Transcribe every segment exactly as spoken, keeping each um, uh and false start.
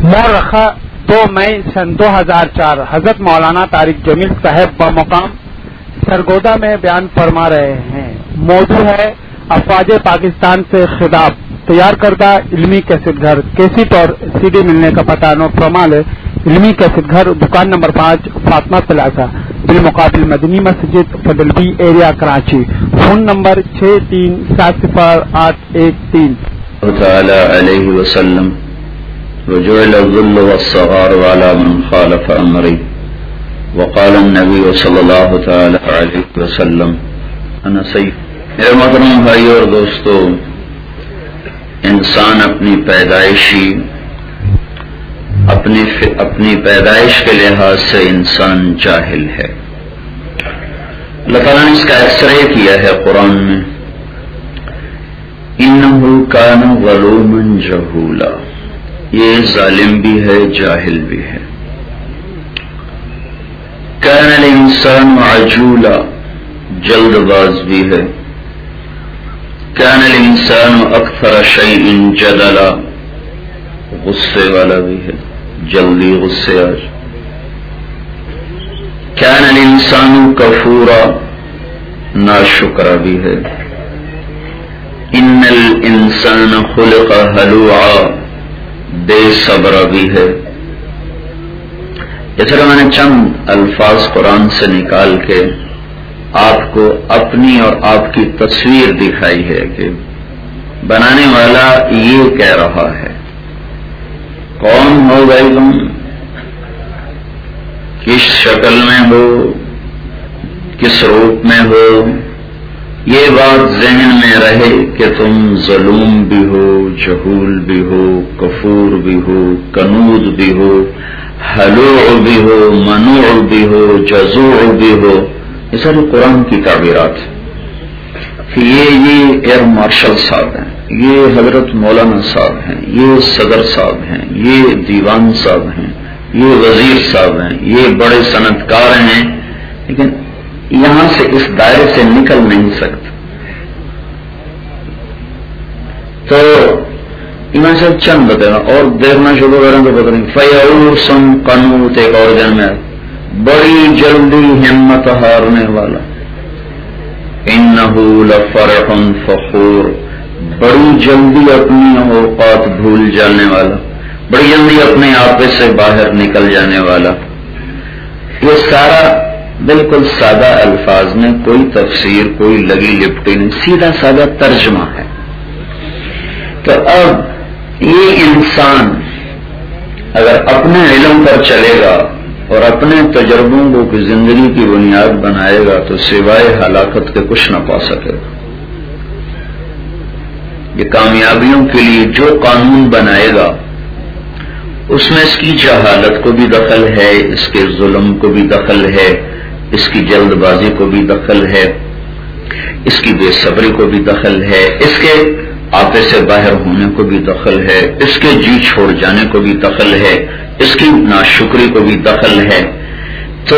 مورخہ دو مئی سن دو ہزار چار حضرت مولانا طارق جمیل صاحب بمقام سرگودا میں بیان فرما رہے ہیں۔ موضوع ہے افواج پاکستان سے خطاب۔ تیار کردہ علمی کیسٹ گھر، کیسٹ اور سی ڈی ملنے کا پتہ نوٹ فرما لے۔ علمی کیسٹ گھر، دکان نمبر پانچ، فاطمہ پلازا، بالمقابل مدنی مسجد، فضل B area, Karachi. Phone number چھ تین سات صفر آٹھ ایک تین۔ تعالی علیہ وسلم وجعل الذل والصغار على من خالف امری، وقال النبی صلی اللہ تعالی علیہ وسلم انا سیف۔ میرے محترم بھائی اور دوستو، انسان اپنی پیدائشی اپنی اپنی پیدائش کے لحاظ سے انسان جاہل ہے۔ اللہ تعالیٰ نے اس کا ایکسرے کیا ہے قرآن میں، انہ کان ظلوما جہولا، یہ ظالم بھی ہے جاہل بھی ہے۔ کان الانسان عجولا، جلد باز بھی ہے۔ کان الانسان اکثر شیء جدلا، غصے والا بھی ہے، جلدی غصے آج۔ کان الانسان کفورا، ناشکرا بھی ہے۔ ان الانسان خلق ہلوعا، بے صبر بھی ہے۔ اس طرح میں نے چند الفاظ قرآن سے نکال کے آپ کو اپنی اور آپ کی تصویر دکھائی ہے کہ بنانے والا یہ کہہ رہا ہے۔ کون ہو بھائی تم، کس شکل میں ہو، کس روپ میں ہو، یہ بات ذہن میں رہے کہ تم ظلوم بھی ہو، جہول بھی ہو، کفور بھی ہو، کنود بھی ہو، ہلوع بھی ہو، منوع بھی ہو، جزوع بھی ہو۔ یہ ساری قرآن کی تعبیرات کہ یہ یہ ایئر مارشل صاحب ہیں، یہ حضرت مولانا صاحب ہیں، یہ صدر صاحب ہیں، یہ دیوان صاحب ہیں، یہ وزیر صاحب ہیں، یہ بڑے صنعتکار ہیں، لیکن یہاں سے اس دائرے سے نکل نہیں سکتے۔ تو ایمان صاحب چند بتائے گا اور دیکھنا شروع کریں تو پتہ نہیں۔ فیعوسم قنوت، ایک اور جن میں بڑی جلدی ہمت ہارنے والا۔ انہ لفرح فخور، بڑی جلدی اپنی اوقات بھول جانے والا، بڑی جلدی اپنے آپے سے باہر نکل جانے والا۔ یہ سارا بالکل سادہ الفاظ میں، کوئی تفسیر، کوئی لگی لپٹی نہیں، سیدھا سادہ ترجمہ ہے۔ تو اب یہ انسان اگر اپنے علم پر چلے گا اور اپنے تجربوں کو زندگی کی بنیاد بنائے گا تو سوائے ہلاکت کے کچھ نہ پا سکے گا۔ یہ کامیابیوں کے لیے جو قانون بنائے گا اس میں اس کی جہالت کو بھی دخل ہے، اس کے ظلم کو بھی دخل ہے، اس کی جلد بازی کو بھی دخل ہے، اس کی بے صبری کو بھی دخل ہے، اس کے آپے سے باہر ہونے کو بھی دخل ہے، اس کے جی چھوڑ جانے کو بھی دخل ہے، اس کی ناشکری کو بھی دخل ہے۔ تو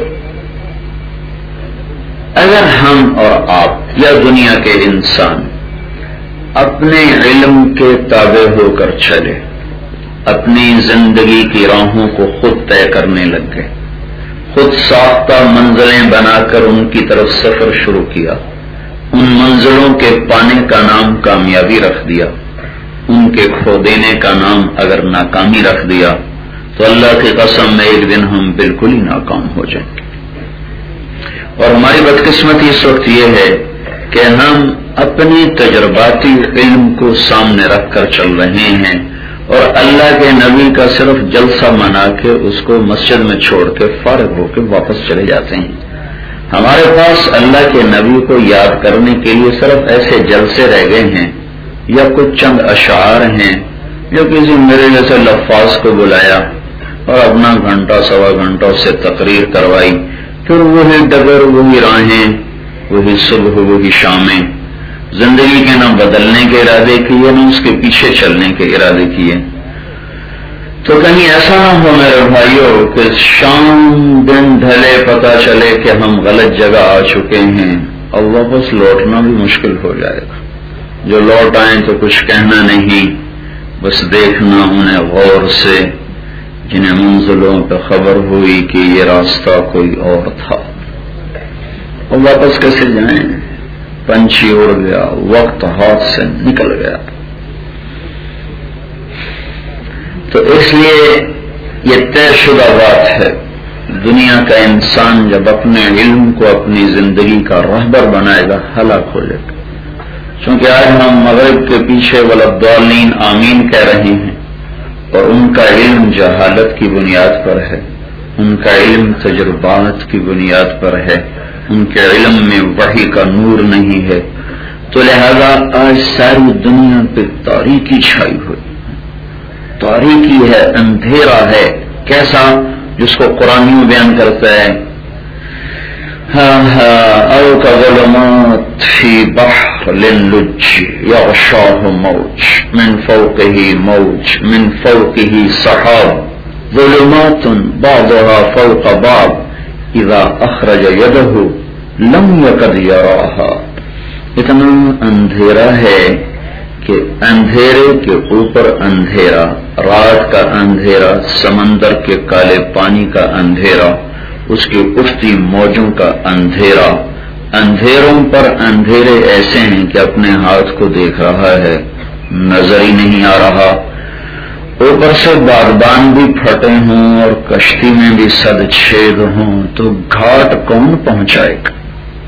اگر ہم اور آپ یا دنیا کے انسان اپنے علم کے تابع ہو کر چلے، اپنی زندگی کی راہوں کو خود طے کرنے لگ گئے، خود ساختہ منزلیں بنا کر ان کی طرف سفر شروع کیا، ان منزلوں کے پانے کا نام کامیابی رکھ دیا، ان کے کھو دینے کا نام اگر ناکامی رکھ دیا، تو اللہ کی قسم میں ایک دن ہم بالکل ہی ناکام ہو جائیں گے۔ اور ہماری بدقسمتی اس وقت یہ ہے کہ ہم اپنی تجرباتی علم کو سامنے رکھ کر چل رہے ہیں اور اللہ کے نبی کا صرف جلسہ منا کے اس کو مسجد میں چھوڑ کے فارغ ہو کے واپس چلے جاتے ہیں۔ ہمارے پاس اللہ کے نبی کو یاد کرنے کے لیے صرف ایسے جلسے رہ گئے ہیں یا کچھ چند اشعار ہیں جو کسی میرے جیسے لفاظ کو بلایا اور اپنا گھنٹہ سوا گھنٹہ سے تقریر کروائی، پھر وہی ڈگر، وہی راہیں، وہی صبح، وہی شامیں، زندگی کے نہ بدلنے کے ارادے کیے نہ اس کے پیچھے چلنے کے ارادے کیے۔ تو کہیں ایسا نہ ہو میرے بھائیوں کہ شام دن ڈھلے پتہ چلے کہ ہم غلط جگہ آ چکے ہیں اور واپس لوٹنا بھی مشکل ہو جائے گا۔ جو لوٹ آئیں تو کچھ کہنا نہیں، بس دیکھنا انہیں غور سے جنہیں منزلوں پہ خبر ہوئی کہ یہ راستہ کوئی اور تھا، اور واپس کیسے جائیں؟ پنچھی اڑ گیا، وقت ہاتھ سے نکل گیا۔ تو اس لیے یہ طے شدہ بات ہے، دنیا کا انسان جب اپنے علم کو اپنی زندگی کا رہبر بنائے گا ہلاک ہو جائے گا۔ چونکہ آج ہم مغرب کے پیچھے ولدالین آمین کہہ رہے ہیں، اور ان کا علم جہالت کی بنیاد پر ہے، ان کا علم تجربات کی بنیاد پر ہے، ان کے علم میں وحی کا نور نہیں ہے، تو لہذا آج ساری دنیا پہ تاریکی چھائی ہوئی، تاریکی ہے، اندھیرا ہے۔ کیسا؟ جس کو قرآن میں بیان کرتا ہے او كظلمات في بحر للج يغشاه موج من فوقه موج من فوقه سحاب ظلمات بعضها فوق بعض اذا اخرج يده لم يكد يراها۔ اتنا اندھیرا ہے کہ اندھیرے کے اوپر اندھیرا، رات کا اندھیرا، سمندر کے کالے پانی کا اندھیرا، اس کی اٹھتی موجوں کا اندھیرا، اندھیروں پر اندھیرے ایسے ہیں کہ اپنے ہاتھ کو دیکھ رہا ہے، نظر ہی نہیں آ رہا، اوپر سے بادبان بھی پھٹے ہوں اور کشتی میں بھی صد چھید ہوں تو گھاٹ کون پہنچائے گا؟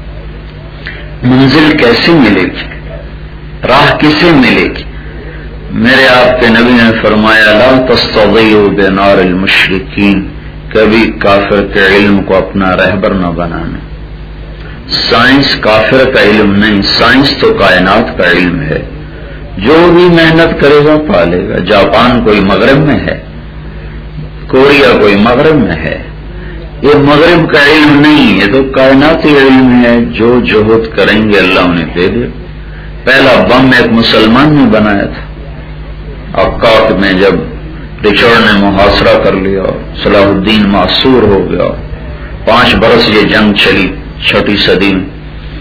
منزل کیسے ملے گی؟ راہ کسے ملے گی؟ میرے آپ کے نبی نے فرمایا لا تستضیعوا بنار المشرکین، کبھی کافر کے علم کو اپنا رہبر نہ بنانا۔ سائنس کافر کا علم نہیں، سائنس تو کائنات کا علم ہے، جو بھی محنت کرے گا پالے گا۔ جاپان کوئی مغرب میں ہے، کوریا کوئی مغرب میں ہے، یہ مغرب کا علم نہیں، یہ تو کائناتی علم ہے، جو جہد کریں گے اللہ انہیں دے دے۔ پہلا بم ایک مسلمان نے بنایا تھا، عکاق میں جب رچرڈ نے محاصرہ کر لیا، صلاح الدین معصور ہو گیا، پانچ برس یہ جنگ چلی چھٹی صدی میں،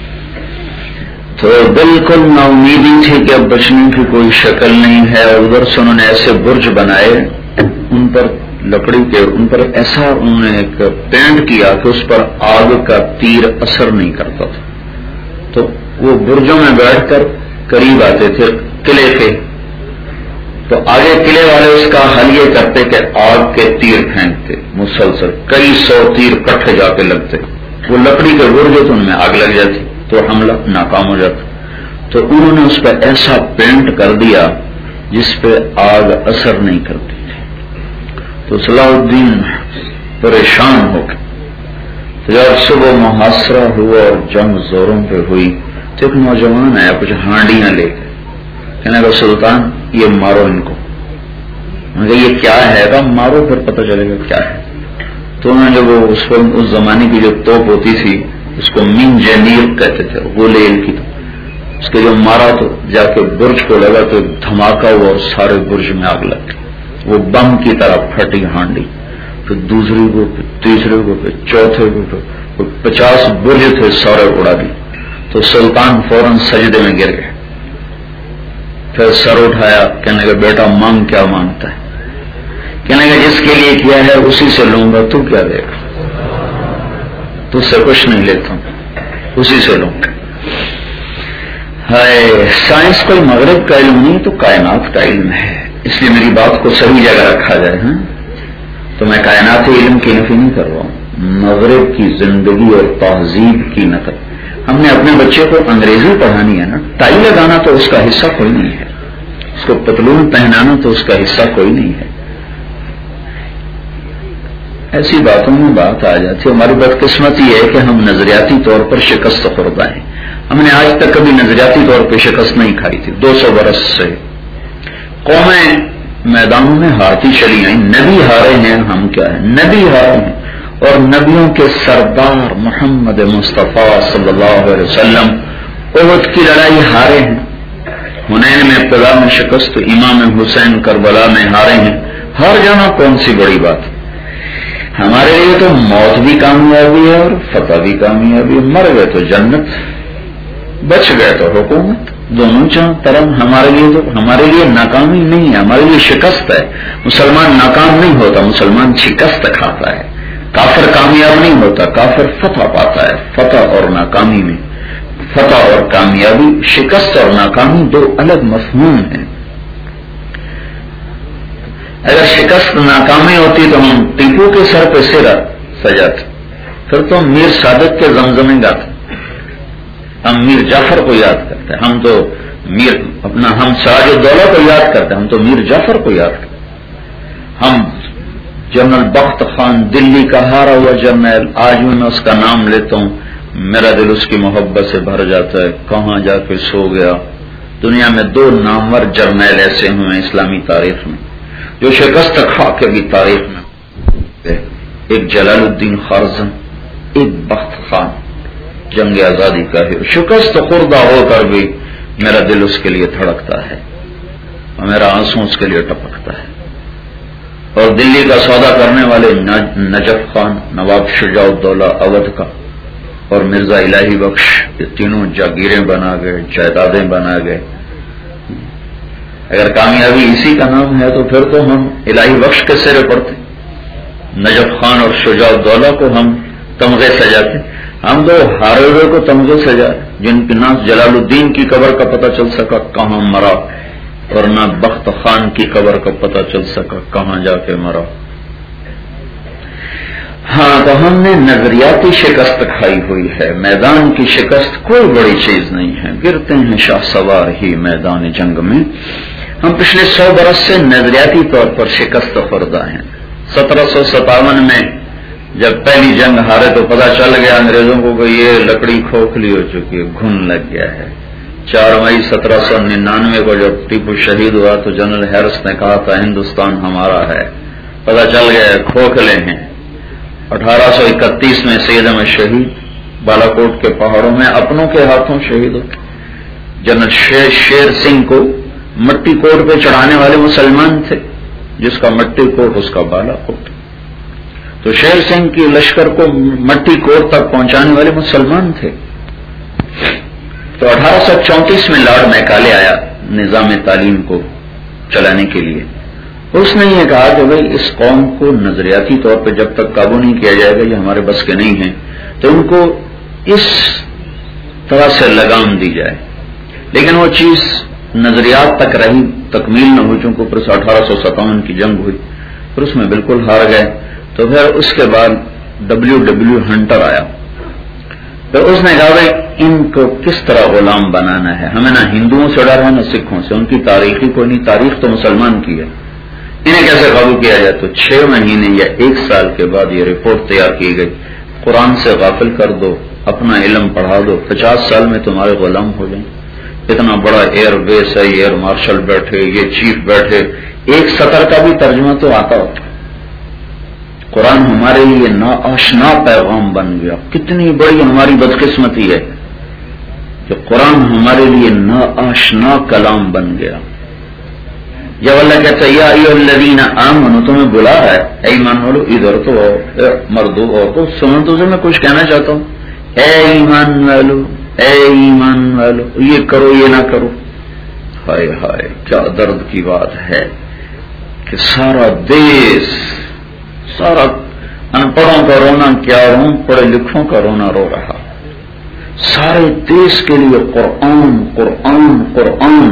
تو بالکل نا امیدی تھی کہ اب بچنے کی کوئی شکل نہیں ہے، اور ادھر سے انہوں نے ایسے برج بنائے، ان پر لکڑی کے ان پر ایسا انہوں نے ایک پینٹ کیا کہ اس پر آگ کا تیر اثر نہیں کرتا تھا، تو وہ برجوں میں بیٹھ کر قریب آتے تھے قلعے کے، تو آگے قلعے والے اس کا حل یہ کرتے کہ آگ کے تیر پھینکتے مسلسل، کئی سو تیر کٹھے جا کے لگتے، وہ لکڑی کے برج تو ان میں آگ لگ جاتی تو حملہ ناکام ہو جاتا، تو انہوں نے اس پہ ایسا پینٹ کر دیا جس پہ آگ اثر نہیں کرتی تھی، تو صلاح الدین پریشان ہو گئے۔ تو جب صبح محاصرہ ہوا اور جنگ زوروں پہ ہوئی تو ایک نوجوان آیا کچھ ہانڈیاں لے کے، کہنے لگا سلطان یہ مارو ان کو۔ میں کہا یہ کیا ہے؟ کہا مارو پھر پتہ چلے گا کیا ہے۔ تو انہوں نے جب وہ اس پر اس زمانے کی جو توپ ہوتی تھی اس کو من جنیر کہتے تھے، گولیل کی، تو اس کے جو مارا تو جا کے برج کو لگا تو دھماکہ ہوا اور سارے برج میں آگ لگ گئی، وہ بم کی طرح پھٹی ہانڈی، پھر دوسری کو، پھر تیسرے کو، پھر چوتھے کو، پھر پچاس برج تھے سارے اڑا دی، تو سلطان فوراً سجدے میں گر گئے، پھر سر اٹھایا، کہنے لگا بیٹا مانگ کیا مانگتا ہے؟ کہنے لگا جس کے لیے کیا ہے اسی سے لوں گا، تو کیا دے گا؟ تو سے کچھ نہیں لیتا ہوں، اسی سے لوں گا۔ ہائے، سائنس کوئی مغرب کا علم نہیں تو کائنات کا علم ہے، اس لیے میری بات کو صحیح جگہ رکھا جائے۔ ہاں تو میں کائناتی علم کی نفی نہیں کر رہا ہوں، مغرب کی زندگی اور تہذیب کی نقل۔ ہم نے اپنے بچے کو انگریزی پڑھانی ہے نا، ٹائی لگانا تو اس کا حصہ کوئی نہیں ہے، اس کو پتلون پہنانا تو اس کا حصہ کوئی نہیں ہے، ایسی باتوں میں بات آ جاتی ہے۔ ہماری بدقسمتی ہے کہ ہم نظریاتی طور پر شکست خوردہ ہیں، ہم نے آج تک کبھی نظریاتی طور پہ شکست نہیں کھائی تھی۔ دو سو برس سے قومیں میدانوں میں ہارتی چلی آئیں، نبی ہارے ہیں، ہم کیا ہیں؟ نبی ہارے ہیں، اور نبیوں کے سردار محمد مصطفیٰ صلی اللہ علیہ وسلم احد کی لڑائی ہارے ہیں، حنین میں ابتدا میں شکست، امام حسین کربلا میں ہارے ہیں، ہار جانا کون سی بڑی بات؟ ہمارے لیے تو موت بھی کامیابی ہے اور فتح بھی کامیابی ہے، مر گئے تو جنت، بچ گئے تو حکومت۔ دونوں طرف ہمارے لیے تو ہمارے لیے ناکامی نہیں ہے، ہمارے لیے شکست ہے. مسلمان ناکام نہیں ہوتا، مسلمان شکست کھاتا ہے. کافر کامیاب نہیں ہوتا، کافر فتح پاتا ہے. فتح اور ناکامی میں، فتح اور کامیابی، شکست اور ناکامی دو الگ مفہوم ہیں. اگر شکست ناکامی ہوتی تو ہم ٹیپو کے سر پہ سر سجاتے، پھر تو میر صادق کے زمزمیں گاتے. ہم میر جعفر کو یاد کرتے ہیں، ہم تو میر اپنا ہم سراج الدولہ کو یاد کرتے ہیں، ہم تو میر جعفر کو یاد کرتے ہیں. ہم جنرل بخت خان دلی کا ہارا ہوا جرنیل، آج میں اس کا نام لیتا ہوں میرا دل اس کی محبت سے بھر جاتا ہے. کہاں جا کے سو گیا. دنیا میں دو نامور جرنیل ایسے ہوئے ہیں اسلامی تاریخ میں جو شکست کھا کے بھی تاریخ میں، ایک جلال الدین خارزم، ایک بخت خان، جنگ آزادی کا ہے. شکست خوردہ ہو کر بھی میرا دل اس کے لیے دھڑکتا ہے اور میرا آنسو اس کے لیے ٹپکتا ہے. اور دلی کا سودا کرنے والے نجف خان، نواب شجاع الدولہ اودھ کا، اور مرزا الہی بخش، یہ تینوں جاگیریں بنا گئے، جائیدادیں بنا گئے. اگر کامیابی اسی کا نام ہے تو پھر تو ہم الہی بخش کے سرے پڑتے، نجف خان اور شجاع الدولہ کو ہم تمغے سجاتے. ہم تو ہارے ہوئے کو تمغے سجائے جن کے نام جلال الدین کی قبر کا پتہ چل سکا کہاں مرا، اور نہ بخت خان کی قبر کا پتہ چل سکا کہاں جا کے مرا. ہاں تو ہم نے نظریاتی شکست کھائی ہوئی ہے. میدان کی شکست کوئی بڑی چیز نہیں ہے، گرتے ہیں شاہ سوار ہی میدان جنگ میں. ہم پچھلے سو برس سے نظریاتی طور پر شکست خوردہ ہیں. سترہ سو ستاون میں جب پہلی جنگ ہارے تو پتہ چل گیا انگریزوں کو کہ یہ لکڑی کھوکھلی ہو چکی ہے، گھن لگ گیا ہے. چار مئی سترہ سو ننانوے کو جب ٹیپو شہید ہوا تو جنرل ہیرس نے کہا تھا ہندوستان ہمارا ہے. پتہ چل گیا کھوکھلے ہیں. اٹھارہ سو اکتیس میں سید احمد شہید بالا کوٹ کے پہاڑوں میں اپنوں کے ہاتھوں شہید ہو. جنرل شیر, شیر سنگھ کو مٹی کوٹ پہ چڑھانے والے مسلمان تھے، جس کا مٹی کوٹ اس کا بالا کوٹ. تو شیر سنگھ کی لشکر کو مٹی کوٹ تک پہنچانے والے مسلمان تھے. تو اٹھارہ سو چونتیس میں لارڈ میکالے آیا نظام تعلیم کو چلانے کے لیے. اس نے یہ کہا کہ بھائی اس قوم کو نظریاتی طور پہ جب تک قابو نہیں کیا جائے گا، یہ ہمارے بس کے نہیں ہیں، تو ان کو اس طرح سے لگام دی جائے. لیکن وہ چیز نظریات تک رہی، تکمیل نہ ہوئی، چونکہ اوپر سے اٹھارہ سو ستاون کی جنگ ہوئی، پھر اس میں بالکل ہار گئے. تو پھر اس کے بعد ڈبلیو ڈبلیو ہنٹر آیا. پھر اس نے کہا بھائی ان کو کس طرح غلام بنانا ہے. ہمیں نہ ہندوؤں سے ڈر ہے نہ سکھوں سے، ان کی تاریخ ہی کوئی نہیں، تاریخ تو مسلمان کی ہے. انہیں کیسے قابو کیا جائے؟ تو چھ مہینے یا ایک سال کے بعد یہ رپورٹ تیار کی گئی، قرآن سے غافل کر دو، اپنا علم پڑھا دو، پچاس سال میں تمہارے غلام ہو جائیں. اتنا بڑا ایئر بیس ہے، ایئر مارشل بیٹھے، یہ چیف بیٹھے، ایک سطر کا بھی ترجمہ تو آتا ہوتا. قرآن ہمارے لیے ناآشنا پیغام بن گیا. کتنی بڑی ہماری بدقسمتی ہے کہ قرآن ہمارے لیے ناآشنا کلام بن گیا. جب اللہ کہتا ہے یا ایھا الذین آمنوا، تمہیں بلا رہا ہے اے ایمان والو، ادھر تو مردو اور تو سنو، تو میں کچھ کہنا چاہتا ہوں. اے ایمان والو، اے ایمان والو، یہ کرو یہ نہ کرو. ہائے ہائے کیا درد کی بات ہے کہ سارا دیس، سارا ان پڑھوں کا رونا کیا رو، پڑھے لکھوں کا رونا رو رہا. سارے دیس کے لیے قرآن قرآن قرآن،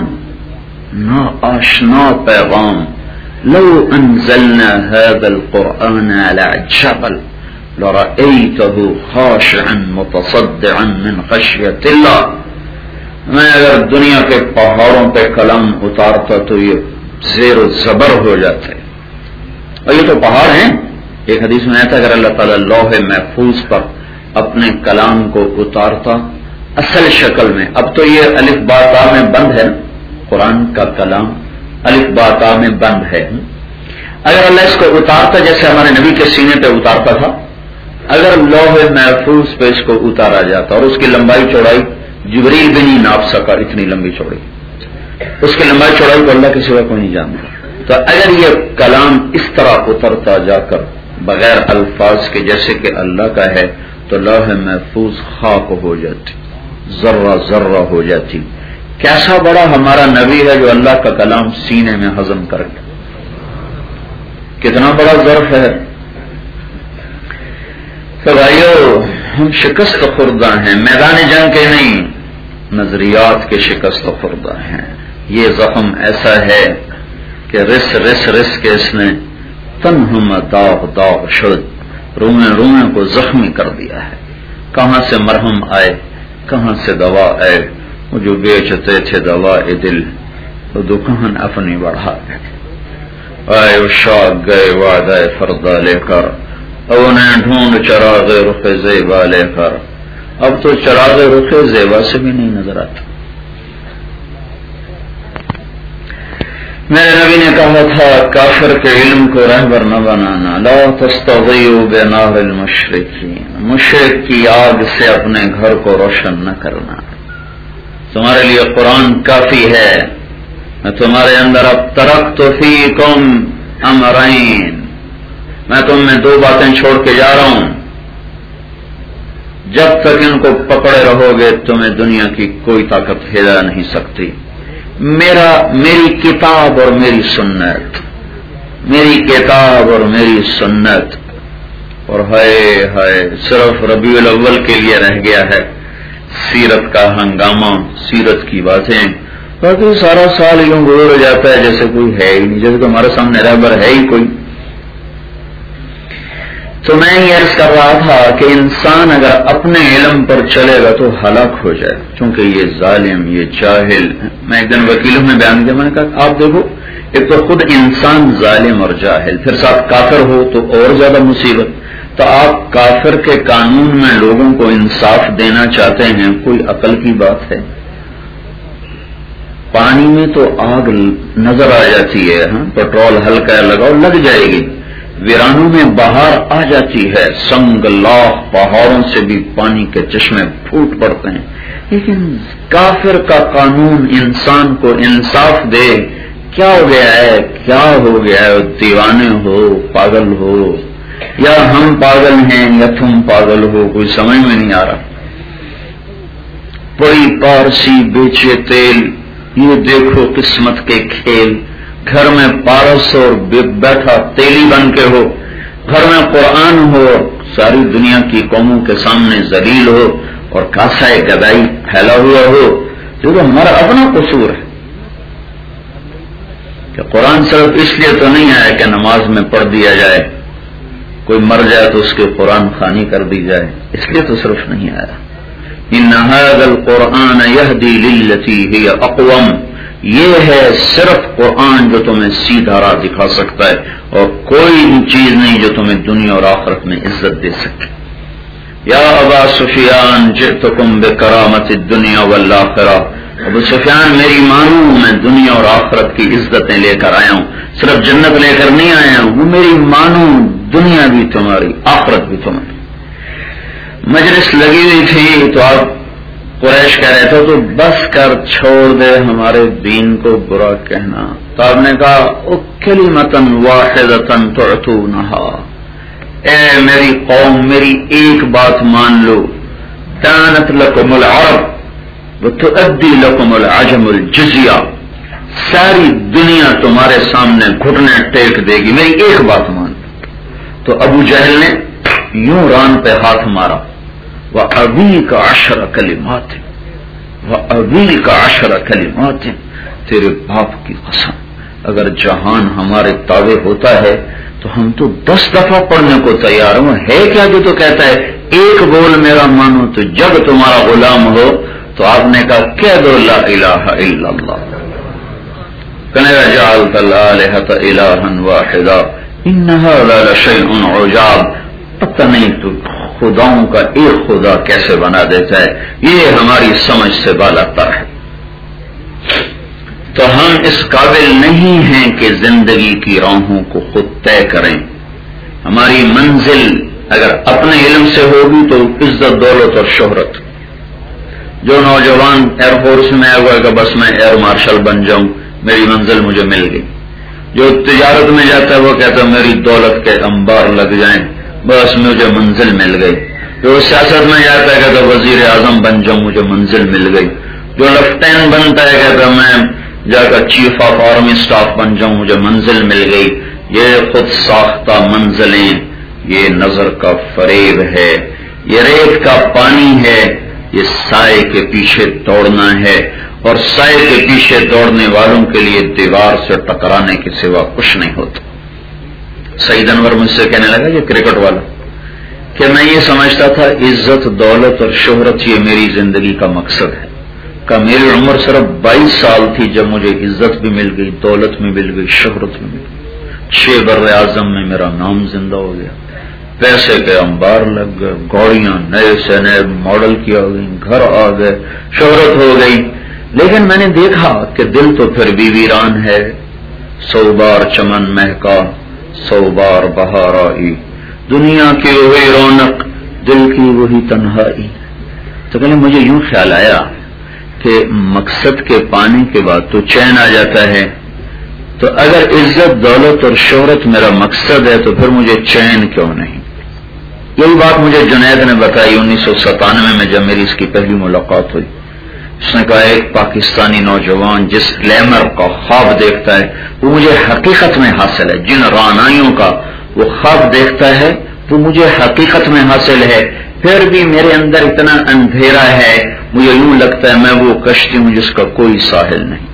ناآشنا پیغام. لو انزلنا هذا القرآن على جبل لرأيته خاشعا متصدعا من خشية الله. میں اگر دنیا کے پہاڑوں پہ قلم اتارتا تو یہ زیر و زبر ہو جاتے. اور یہ تو پہاڑ ہیں. ایک حدیث میں آیا تھا اگر اللہ تعالیٰ لوح محفوظ پر اپنے کلام کو اتارتا اصل شکل میں، اب تو یہ الف با تا میں بند ہے، قرآن کا کلام الف با تا میں بند ہے. اگر اللہ اس کو اتارتا جیسے ہمارے نبی کے سینے پہ اتارتا تھا، اگر لوح محفوظ پہ اس کو اتارا جاتا، اور اس کی لمبائی چوڑائی جبریل بھی نہیں ناپ سکا، اتنی لمبی چوڑی، اس کی لمبائی چوڑائی کو اللہ کے سوا کوئی نہیں جانتا. تو اگر یہ کلام اس طرح اترتا جا کر بغیر الفاظ کے جیسے کہ اللہ کا ہے، تو لوح محفوظ خاک ہو جاتی، ذرہ ذرہ ہو جاتی، کیسا بڑا ہمارا نبی ہے جو اللہ کا کلام سینے میں ہضم کر گیا، کتنا بڑا ظرف ہے۔ تو بھائیو، ہم شکست خوردہ ہیں، میدان جنگ کے نہیں، نظریات کے شکست خوردہ ہیں۔ یہ زخم ایسا ہے کہ رس رس رس کے اس نے تنہم داغ داغ شد، رونے رونے کو زخمی کر دیا ہے۔ کہاں سے مرہم آئے، کہاں سے دوا آئے، وہ جو بیچتے تھے دوا اے دل، وہ دکان اپنی بڑھا گئے، آئے وہ شاق گئے وعدہ فردا لے کر، اب انہیں ڈھونڈ چراغ رخ زیبا لے کر، اب تو چراغ رخ زیبا سے بھی نہیں نظر آتا۔ میرے نبی نے کہا تھا کافر کے علم کو رہبر نہ بنانا، لا تستضیئوا بنار المشرکین، مشرک کی آگ سے اپنے گھر کو روشن نہ کرنا۔ تمہارے لیے قرآن کافی ہے، میں تمہارے اندر اب ترکت فیکم امرین، میں تم میں دو باتیں چھوڑ کے جا رہا ہوں، جب تک ان کو پکڑے رہو گے تمہیں دنیا کی کوئی طاقت ہلا نہیں سکتی۔ میرا میری کتاب اور میری سنت، میری کتاب اور میری سنت، اور ہائے ہائے صرف ربیع الاول کے لیے رہ گیا ہے سیرت کا ہنگامہ، سیرت کی باتیں، باقی سارا سال یوں گزر جاتا ہے جیسے کوئی ہے ہی نہیں، جیسے تمہارے سامنے رہبر ہے ہی کوئی۔ تو میں یہ عرض کر رہا تھا کہ انسان اگر اپنے علم پر چلے گا تو ہلاک ہو جائے، چونکہ یہ ظالم، یہ جاہل۔ میں ایک دن وکیلوں میں بیان کیا، میں نے کہا آپ دیکھو، ایک تو خود انسان ظالم اور جاہل، پھر ساتھ کافر ہو تو اور زیادہ مصیبت۔ تو آپ کافر کے قانون میں لوگوں کو انصاف دینا چاہتے ہیں، کوئی عقل کی بات ہے؟ پانی میں تو آگ نظر آ جاتی ہے، ہاں پیٹرول ہلکا لگاؤ لگ جائے گی، ویرانوں میں بہار آ جاتی ہے، سنگ لاخ پہاڑوں سے بھی پانی کے چشمے پھوٹ پڑتے ہیں، لیکن کافر کا قانون انسان کو انصاف دے۔ کیا ہو گیا ہے، کیا ہو گیا ہے؟ دیوانے ہو، پاگل ہو، یا ہم پاگل ہیں یا تم پاگل ہو، کوئی سمجھ میں نہیں آ رہا۔ بڑی پارسی بیچے تیل، یہ دیکھو قسمت کے کھیل، گھر میں پارس اور بیٹھا تیلی بن کے ہو، گھر میں قرآن ہو، ساری دنیا کی قوموں کے سامنے ذلیل ہو اور کاسائے گدائی پھیلا ہوا ہو، جو تو ہمارا اپنا قصور ہے کہ قرآن صرف اس لیے تو نہیں آیا کہ نماز میں پڑھ دیا جائے، کوئی مر جائے تو اس کے قرآن خوانی کر دی جائے، اس لیے تو صرف نہیں آیا۔ ان ھذا القرآن یہدی للتی ہی اقوم، یہ ہے صرف قرآن جو تمہیں سیدھا راہ دکھا سکتا ہے، اور کوئی چیز نہیں جو تمہیں دنیا اور آخرت میں عزت دے سکے۔ یا ابا سفیان جئتکم بکرامت الدنیا والآخرہ، ابو سفیان میری مانو، میں دنیا اور آخرت کی عزتیں لے کر آیا ہوں، صرف جنت لے کر نہیں آیا ہوں، وہ میری مانو، دنیا بھی تمہاری آخرت بھی تمہاری۔ مجلس لگی ہوئی تھی تو آپ قریش کہہ رہے تھے تو بس کر، چھوڑ دے ہمارے دین کو برا کہنا۔ تو آپ نے کہا کلمۃ واحدۃ تعتونھا، اے میری قوم میری ایک بات مان لو، کانت لکم العرب وتؤدی لکم العجم الجزیہ، ساری دنیا تمہارے سامنے گھٹنے ٹیک دے گی، میری ایک بات مان لو۔ تو ابو جہل نے یوں ران پہ ہاتھ مارا، وَأَبِيكَ عَشْرَ كَلِمَاتٍ وَأَبِيكَ عَشْرَ كَلِمَاتٍ، تیرے باپ کی قسم اگر جہان ہمارے تابع ہوتا ہے تو ہم تو دس دفعہ پڑھنے کو تیار ہوں، ہے کیا جو تو کہتا ہے ایک بول میرا مانو تو جب تمہارا غلام ہو۔ تو آپ نے کہا کہہ دو لا الہ الا اللہ، کہنے لگا جعلت الآلہۃ الہا واحدا ان ھذا لشیء عجاب، پتہ نہیں تو خداؤں کا ایک خدا کیسے بنا دیتا ہے، یہ ہماری سمجھ سے بالا تر ہے۔ تو ہم اس قابل نہیں ہیں کہ زندگی کی راہوں کو خود طے کریں۔ ہماری منزل اگر اپنے علم سے ہوگی تو عزت دولت اور شہرت۔ جو نوجوان ایئر فورس میں آیا ہوا ہے کہ بس میں ایئر مارشل بن جاؤں، میری منزل مجھے مل گئی۔ جو تجارت میں جاتا ہے وہ کہتا ہے میری دولت کے انبار لگ جائیں، بس مجھے منزل مل گئی۔ جو سیاست میں جاتا ہے کہ تو وزیر اعظم بن جاؤں، مجھے منزل مل گئی۔ جو لیفٹیننٹ بنتا ہے کہتا میں جا کر چیف آف آرمی اسٹاف بن جاؤں، مجھے منزل مل گئی. یہ خود ساختہ منزلیں، یہ نظر کا فریب ہے، یہ ریت کا پانی ہے، یہ سائے کے پیچھے دوڑنا ہے، اور سائے کے پیچھے دوڑنے والوں کے لیے دیوار سے ٹکرانے کے سوا کچھ نہیں ہوتا. سعید انور مجھ سے کہنے لگا، یہ کرکٹ والا، کہ میں یہ سمجھتا تھا عزت دولت اور شہرت یہ میری زندگی کا مقصد ہے. کہ میری عمر صرف بائیس سال تھی جب مجھے عزت بھی مل گئی، دولت بھی مل گئی، شہرت بھی مل گئی. چھ بر اعظم میں میرا نام زندہ ہو گیا، پیسے کے انبار لگ گئے، گاڑیاں نئے سے نئے ماڈل کی آ گئی، گھر آ گئے، شہرت ہو گئی. لیکن میں نے دیکھا کہ دل تو پھر بھی ویران ہے. سو بار چمن مہکا، سو بار بہار آئی، دنیا کی وہی رونق، دل کی وہی تنہائی. تو پہلے مجھے یوں خیال آیا کہ مقصد کے پانے کے بعد تو چین آ جاتا ہے، تو اگر عزت دولت اور شہرت میرا مقصد ہے تو پھر مجھے چین کیوں نہیں. یہی بات مجھے جنید نے بتائی انیس سو ستانوے میں جب میری اس کی پہلی ملاقات ہوئی. اس نے کہا ایک پاکستانی نوجوان جس گلیمر کا خواب دیکھتا ہے وہ مجھے حقیقت میں حاصل ہے، جن رعنائیوں کا وہ خواب دیکھتا ہے وہ مجھے حقیقت میں حاصل ہے. پھر بھی میرے اندر اتنا اندھیرا ہے، مجھے یوں لگتا ہے میں وہ کشتی ہوں جس کا کوئی ساحل نہیں.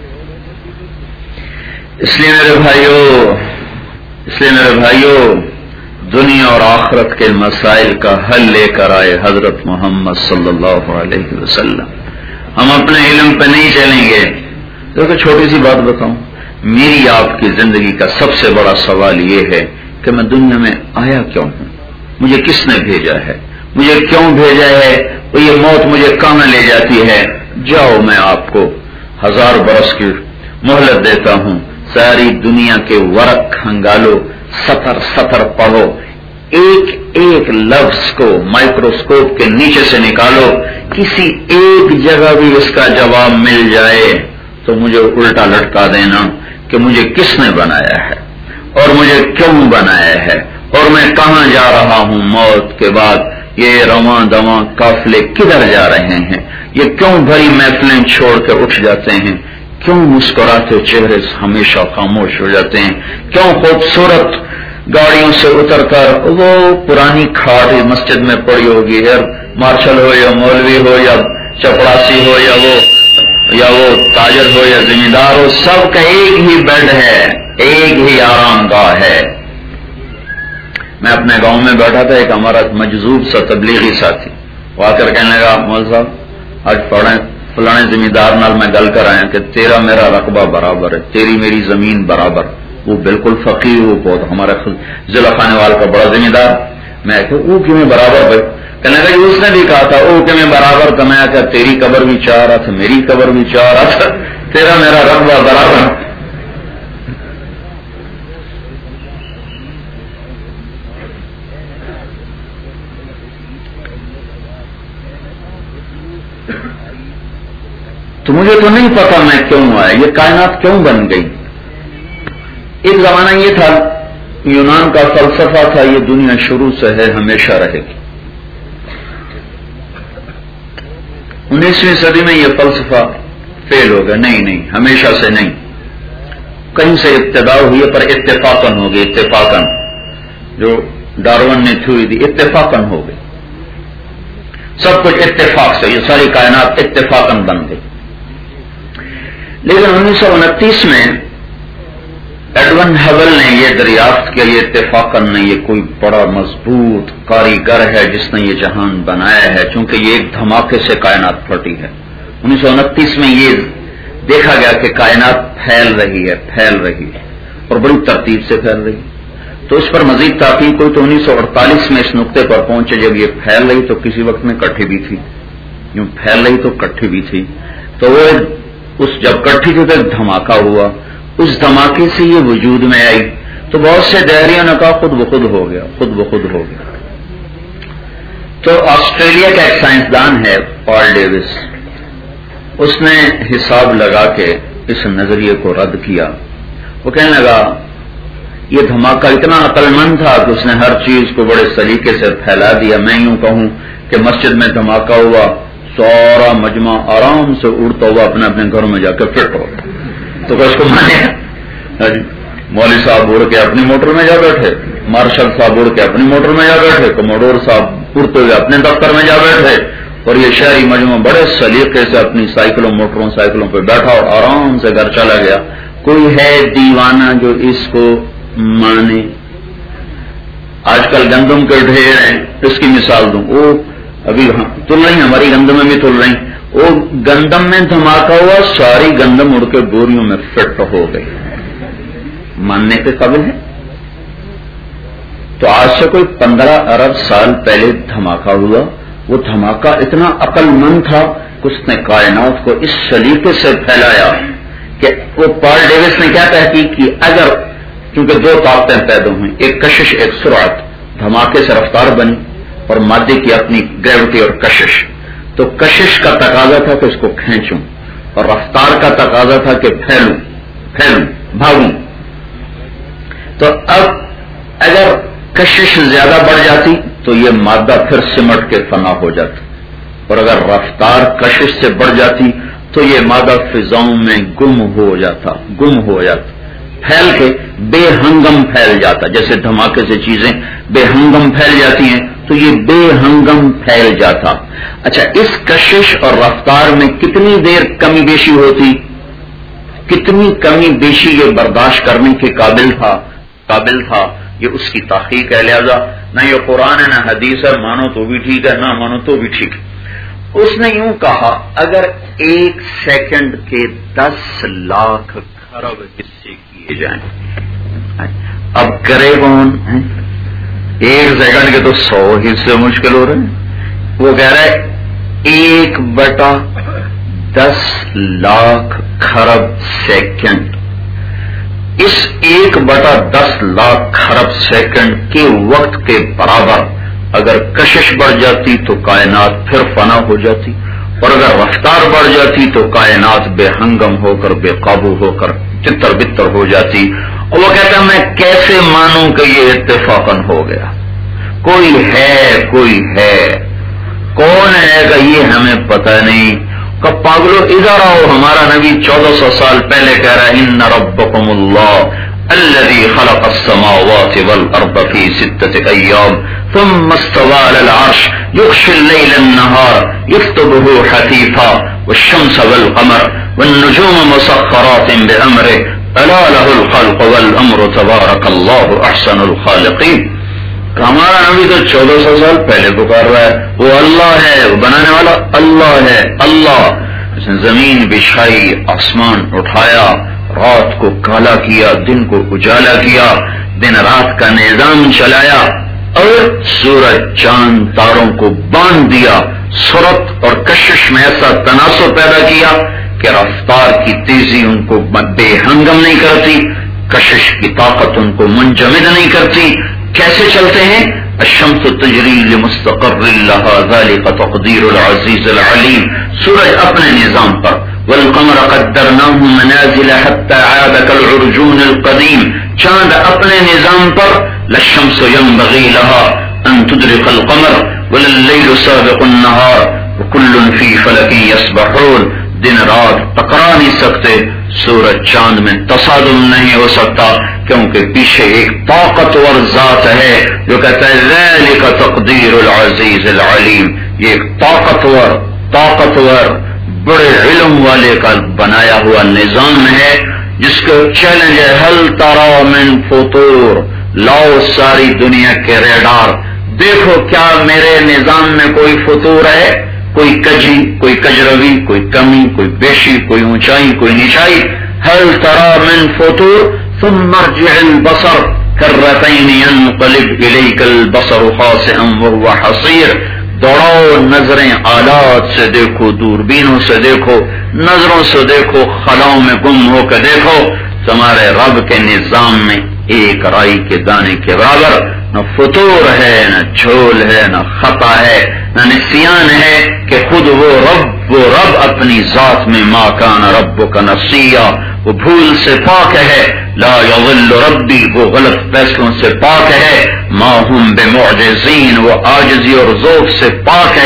اس لیے میرے بھائیو اس لیے میرے بھائیو دنیا اور آخرت کے مسائل کا حل لے کر آئے حضرت محمد صلی اللہ علیہ وسلم. ہم اپنے علم پہ نہیں چلیں گے. دیکھو چھوٹی سی بات بتاؤں، میری آپ کی زندگی کا سب سے بڑا سوال یہ ہے کہ میں دنیا میں آیا کیوں ہوں، مجھے کس نے بھیجا ہے، مجھے کیوں بھیجا ہے، اور یہ موت مجھے کہاں لے جاتی ہے. جاؤ میں آپ کو ہزار برس کی مہلت دیتا ہوں، ساری دنیا کے ورق کھنگالو، سطر سطر پڑھو، ایک ایک لفظ کو مائکروسکوپ کے نیچے سے نکالو، کسی ایک جگہ بھی اس کا جواب مل جائے تو مجھے الٹا لٹکا دینا کہ مجھے کس نے بنایا ہے اور مجھے کیوں بنایا ہے اور میں کہاں جا رہا ہوں موت کے بعد. یہ رواں دواں قافلے کدھر جا رہے ہیں، یہ کیوں بھری محفلیں چھوڑ کے اٹھ جاتے ہیں، کیوں مسکراتے چہرے ہمیشہ خاموش ہو جاتے ہیں، کیوں خوبصورت گاڑیوں سے اتر کر وہ پرانی کھاٹ مسجد میں پڑی ہوگی، ایئر مارشل ہو یا مولوی ہو یا چپڑاسی ہو یا وہ یا وہ تاجر ہو یا زمیندار ہو، سب کا ایک ہی بیڈ ہے، ایک ہی آرام گاہ ہے. میں اپنے گاؤں میں بیٹھا تھا، ایک ہمارا مجذوب سا تبلیغی ساتھی وہ آ کر کہنے لگا مول صاحب آج پڑھیں فلانے زمیندار نال میں گل کر آیا کہ تیرا میرا رقبہ برابر ہے، تیری میری زمین برابر. وہ بالکل فقیر، وہ بہت ہمارا ضلع خانے وال کا بڑا زمیندار. میں کہ وہ کیوں برابر بھائی، کہنے لگا اس نے بھی کہا تھا وہ کیوں برابر تھا. میں کہ تیری قبر بھی چاہ رہا تھا، میری قبر بھی چاہ رہا تھا، تیرا میرا رقبہ برابر. تو مجھے تو نہیں پتا میں کیوں آیا، یہ کائنات کیوں بن گئی. ایک زمانہ یہ تھا، یونان کا فلسفہ تھا یہ دنیا شروع سے ہے ہمیشہ رہے گی. انیسویں صدی میں یہ فلسفہ فیل ہو گیا، نہیں نہیں ہمیشہ سے نہیں، کہیں سے ابتدا ہوئی ہے پر اتفاقاً ہو گئی. اتفاقاً جو ڈارون نے تھیوری دی اتفاقاً ہو گئی، سب کچھ اتفاق سے، یہ ساری کائنات اتفاقاً بن گئی. لیکن انیس سو انتیس میں ایڈون ہبل نے یہ دریافت کیا یہ اتفاقاً نہیں، یہ کوئی بڑا مضبوط کاریگر ہے جس نے یہ جہان بنایا ہے، چونکہ یہ ایک دھماکے سے کائنات پھٹی ہے. انیس سو انتیس میں یہ دیکھا گیا کہ کائنات پھیل رہی ہے پھیل رہی ہے اور بڑی ترتیب سے پھیل رہی ہے. تو اس پر مزید تحقیق ہوئی تو انیس سو اڑتالیس میں اس نقطے پر پہنچے جب یہ پھیل رہی تو کسی وقت میں کٹھی بھی تھی، یوں پھیل رہی تو کٹھی بھی تھی. تو وہ اس جب کٹھی تھی تو ایک دھماکہ ہوا، اس دھماکے سے یہ وجود میں آئی. تو بہت سے دہریوں نے کہا خود بخود ہو گیا، خود بخود ہو گیا. تو آسٹریلیا کا ایک سائنسدان ہے پال ڈیوس، اس نے حساب لگا کے اس نظریے کو رد کیا. وہ کہنے لگا یہ دھماکہ اتنا عقل مند تھا کہ اس نے ہر چیز کو بڑے سلیقے سے پھیلا دیا. میں یوں کہوں کہ مسجد میں دھماکہ ہوا، سارا مجمع آرام سے اڑتا ہوا اپنے اپنے گھروں میں جا کے فٹ ہو گیا. تو کس کو مانے؟ مولوی صاحب اڑ کے اپنی موٹر میں جا بیٹھے, مارشل صاحب اڑ کے اپنی موٹر میں جا بیٹھے, کموڈور صاحب اڑتے ہوئے اپنے دفتر میں جا بیٹھے, اور یہ شہری مجموعہ بڑے سلیقے سے اپنی سائیکلوں موٹروں سائیکلوں پہ بیٹھا اور آرام سے گھر چلا گیا. کوئی ہے دیوانہ جو اس کو مانے؟ آج کل گندم کے ڈھیر ہیں, اس کی مثال دوں, وہ ابھی تل رہی ہماری گندم میں تل رہی, وہ گندم میں دھماکہ ہوا, ساری گندم اڑ کے بوریوں میں فٹ ہو گئی, ماننے کے قابل ہے؟ تو آج سے کوئی پندرہ ارب سال پہلے دھماکہ ہوا, وہ دھماکہ اتنا عقل مند تھا کہ اس نے کائنات کو اس سلیقے سے پھیلایا کہ وہ پال ڈیوس نے کیا تحقیق کی, اگر کیونکہ دو طاقتیں پیدا ہوئیں, ایک کشش ایک سرعت, دھماکے سے رفتار بنی اور مادے کی اپنی گریوٹی اور کشش. تو کشش کا تقاضا تھا کہ اس کو کھینچوں, اور رفتار کا تقاضا تھا کہ پھیلوں پھیلوں بھاگوں. تو اب اگر کشش زیادہ بڑھ جاتی تو یہ مادہ پھر سمٹ کے فنا ہو جاتا, اور اگر رفتار کشش سے بڑھ جاتی تو یہ مادہ فضاؤں میں گم ہو جاتا گم ہو جاتا پھیل کے بے ہنگم پھیل جاتا. جیسے دھماکے سے چیزیں بے ہنگم پھیل جاتی ہیں تو یہ بے ہنگم پھیل جاتا. اچھا, اس کشش اور رفتار میں کتنی دیر کمی بیشی ہوتی, کتنی کمی بیشی یہ برداشت کرنے کے قابل تھا قابل تھا یہ اس کی تحقیق ہے. لہذا نہ یہ قرآن ہے نہ حدیث ہے, مانو تو بھی ٹھیک ہے نہ مانو تو بھی ٹھیک ہے. اس نے یوں کہا, اگر ایک سیکنڈ کے دس لاکھ خراب حصے کیے جائیں, اب کرے کون؟ ایک سیکنڈ کے تو سو حصے مشکل ہو رہے ہیں. وہ کہہ رہا ہے ایک بٹا دس لاکھ خرب سیکنڈ, اس ایک بٹا دس لاکھ خرب سیکنڈ کے وقت کے برابر اگر کشش بڑھ جاتی تو کائنات پھر فنا ہو جاتی, اور اگر رفتار بڑھ جاتی تو کائنات بے ہنگم ہو کر بے قابو ہو کر تتر بتر ہو جاتی. اور وہ کہتا ہے میں کیسے مانوں کہ یہ اتفاقاً ہو گیا؟ کوئی ہے کوئی ہے, کون ہے کہ یہ ہمیں پتہ نہیں. کہ پاگلو ادھر آؤ, ہمارا نبی چودہ سو سال پہلے کہہ رہا ہے ان ربکم اللہ الذي خلق السماوات والارض في ستة ايام ثم استوى على العرش يغشي الليل النهار يطلبه حثيثا والشمس والقمر والنجوم مسخرات بامره الا له الخلق والامر تبارك الله احسن الخالقين. ہمارا نبی تو چودہ سو سال پہلے پکار رہا ہے, وہ اللہ ہے, وہ بنانے والا اللہ ہے. اللہ اس نے زمین بچھائی, آسمان اٹھایا, رات کو کالا کیا, دن کو اجالا کیا, دن رات کا نظام چلایا, اور سورج چاند تاروں کو باندھ دیا, سرعت اور کشش میں ایسا تناسب پیدا کیا کہ رفتار کی تیزی ان کو بے ہنگم نہیں کرتی, کشش کی طاقت ان کو منجمد نہیں کرتی. کیسے چلتے ہیں؟ الشمس تجری لمستقر لها ذلك تقدیر العزیز العلیم. سورج اپنے نظام پر, والقمر قدرناه منازل حتى عاد كالعرجون القدیم. چاند اپنے نظام پر, للشمس ينبغي لها ان تدرك القمر وللليل سابق النهار وكل في فلك يسبحون. دن رات ٹکرا نہیں سکتے, سورج چاند میں تصادم نہیں ہو سکتا, کیونکہ پیچھے ایک طاقتور ذات ہے جو کہتا ہے ذالک تقدیر العزیز العلیم. یہ ایک طاقتور طاقتور بڑے علم والے کا بنایا ہوا نظام ہے جس کو چیلنج ہے حل ترا من فطور, لاؤ ساری دنیا کے ریڈار, دیکھو کیا میرے نظام میں کوئی فطور ہے, کوئی کجی, کوئی کجروی, کوئی کمی, کوئی بیشی, کوئی اونچائی, کوئی نیچائی. هل ترى من فطور ثم ارجع البصر كرتين ينقلب اليك البصر خاسئا وهو حصير. دوڑاؤ نظریں آلات سے دیکھو, دوربینوں سے دیکھو, نظروں سے دیکھو, خلاؤں میں گم ہو کر دیکھو, تمہارے رب کے نظام میں ایک رائی کے دانے کے برابر نہ فطور ہے, نہ جھول ہے, نہ خطا ہے, نہ نسیان ہے کہ خود وہ رب وہ رب اپنی ذات میں ما کان ربک نسیا, وہ بھول سے پاک ہے. لا یضل ربی, وہ غلط فیصلوں سے پاک ہے. ما ہم بمعجزین, وہ عاجزی اور ذوق سے پاک ہے.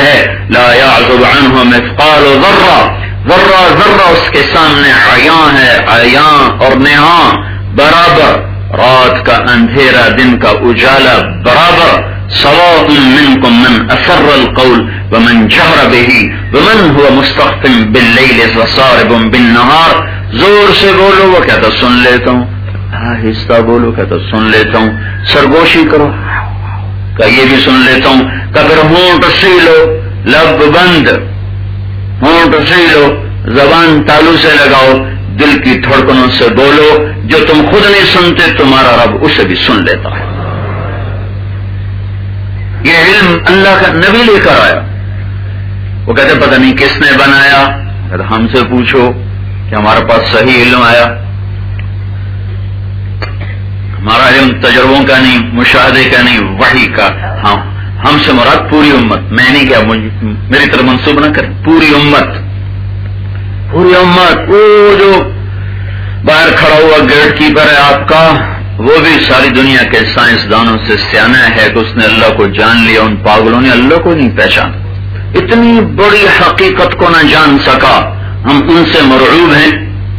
لا يعزب عنه مثقال ذرہ، ذرہ ذرہ اس کے سامنے عیاں ہے، عیاں اور نہاں برابر، رات کا اندھیرا دن کا اجالا برابر، سواء منکم من اسر القول ومن جہر به ومن هو مستخف باللیل وسارب بالنہار. زور سے بولو، وہ کہتا سن لیتا ہوں، آہستہ بولو، کہتا سن لیتا ہوں، سرگوشی کرو کہ یہ بھی سن لیتا ہوں، کہ پھر ہونٹ سیلو، لب بند، ہونٹ سیلو، زبان تالو سے لگاؤ، دل کی دھڑکنوں سے بولو، جو تم خود نہیں سنتے تمہارا رب اسے بھی سن لیتا ہے. یہ علم اللہ کا نبی لے کر آیا. وہ کہتے پتہ نہیں کس نے بنایا، کہتے ہم سے پوچھو کہ ہمارے پاس صحیح علم آیا. ہمارا علم تجربوں کا نہیں، مشاہدے کا نہیں، وحی کا. ہاں ہم سے مراد پوری امت، میں نہیں کیا میری طرف منسوب نہ کریں، پوری امت، پوری امت. وہ جو باہر کھڑا ہوا گیٹ کیپر ہے آپ کا، وہ بھی ساری دنیا کے سائنسدانوں سے سیانا ہے کہ اس نے اللہ کو جان لیا. ان پاگلوں نے اللہ کو نہیں پہچانا، اتنی بڑی حقیقت کو نہ جان سکا. ہم ان سے مرعوب ہیں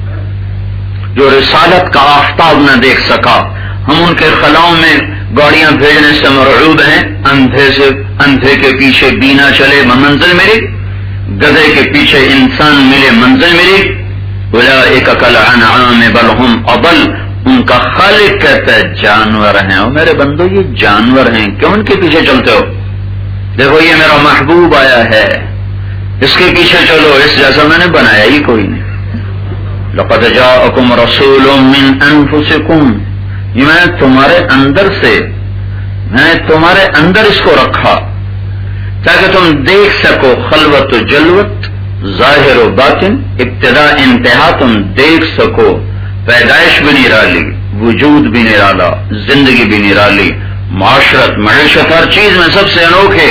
جو رسالت کا آفتاب نہ دیکھ سکا. ہم ان کے خلاؤں میں گاڑیاں بھیجنے سے مرعوب ہیں. اندھے سے اندھے کے پیچھے بینا چلے منزل ملی، گدھے کے پیچھے انسان ملے منزل ملی. اولئک کالانعام بل ہم اضل. ان کا خالق کہتا ہے جانور ہیں. اور میرے بندو یہ جانور ہیں، کیوں ان کے پیچھے چلتے ہو؟ دیکھو یہ میرا محبوب آیا ہے، اس کے پیچھے چلو، اس جیسا میں نے بنایا ہی کوئی نہیں. لقد جاءکم رسول من انفسکم، یہ میں تمہارے اندر سے، میں تمہارے اندر اس کو رکھا تاکہ تم دیکھ سکو خلوت و جلوت، ظاہر و باطن، ابتدا انتہا تم دیکھ سکو. پیدائش بھی نرالی، وجود بھی نرالا، زندگی بھی نرالی، معاشرت، معیشت، ہر چیز میں سب سے انوکھے.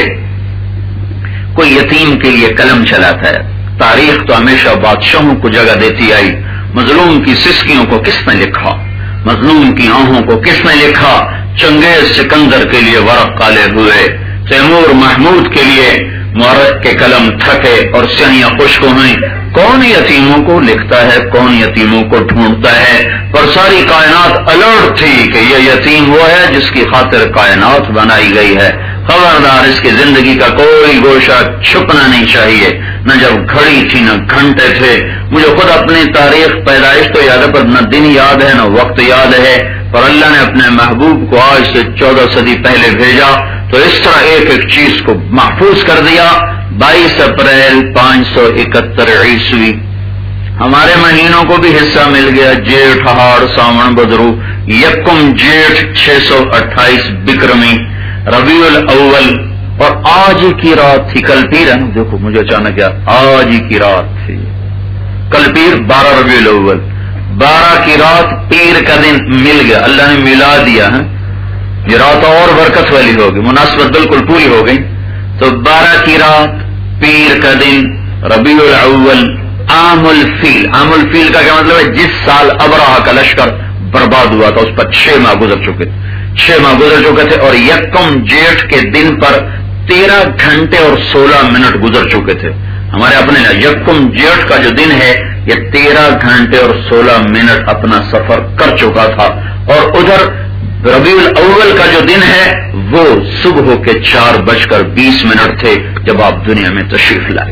کوئی یتیم کے لیے قلم چلاتا ہے. تاریخ تو ہمیشہ بادشاہوں کو جگہ دیتی آئی. مظلوم کی سسکیوں کو کس نے لکھا؟ مظلوم کی آنکھوں کو کس نے لکھا؟ چنگیز سکندر کے لیے ورق کالے ہوئے، تیمور محمود کے لیے مورخ کے قلم تھکے اور سیاہیاں خشک ہوئیں. کون یتیموں کو لکھتا ہے، کون یتیموں کو ڈھونڈتا ہے؟ پر ساری کائنات الرٹ تھی کہ یہ یتیم وہ ہے جس کی خاطر کائنات بنائی گئی ہے. خبردار، اس کی زندگی کا کوئی گوشہ چھپنا نہیں چاہیے. نہ جب گھڑی تھی نہ گھنٹے تھے. مجھے خود اپنی تاریخ پیدائش تو یاد ہے، پر نہ دن یاد ہے نہ وقت یاد ہے. پر اللہ نے اپنے محبوب کو آج سے چودہ صدی پہلے بھیجا تو اس طرح ایک ایک چیز کو محفوظ کر دیا. بائیس اپریل پانچ سو اکہتر عیسوی ہمارے مہینوں کو بھی حصہ مل گیا. جیٹھ، ہاڑ، ساون، بھدرو، یکم جیٹھ چھ سو اٹھائیس بکرمی، ربیع الاول، اور آج ہی کی رات تھی. کل پیر ہے نا، دیکھو مجھے اچانک یاد، آج ہی کی رات تھی. کل پیر بارہ ربیع الاول، بارہ کی رات پیر کا دن مل گیا. اللہ نے ملا دیا ہے. یہ رات اور برکت والی ہوگی، مناسبت بالکل پوری ہو گئی. تو بارہ کی رات، پیر کا دن، ربیع الاول، عام الفیل. عام الفیل کا کیا مطلب ہے؟ جس سال ابرہہ کا لشکر برباد ہوا تھا اس پر چھ ماہ گزر چکے تھے، چھ ماہ گزر چکے تھے. اور یکم جیٹھ کے دن پر تیرہ گھنٹے اور سولہ منٹ گزر چکے تھے. ہمارے اپنے یکم جیٹھ کا جو دن ہے یہ تیرہ گھنٹے اور سولہ منٹ اپنا سفر کر چکا تھا. اور ادھر ربیع الاول کا جو دن ہے وہ صبح کے چار بج کر بیس منٹ تھے جب آپ دنیا میں تشریف لائے.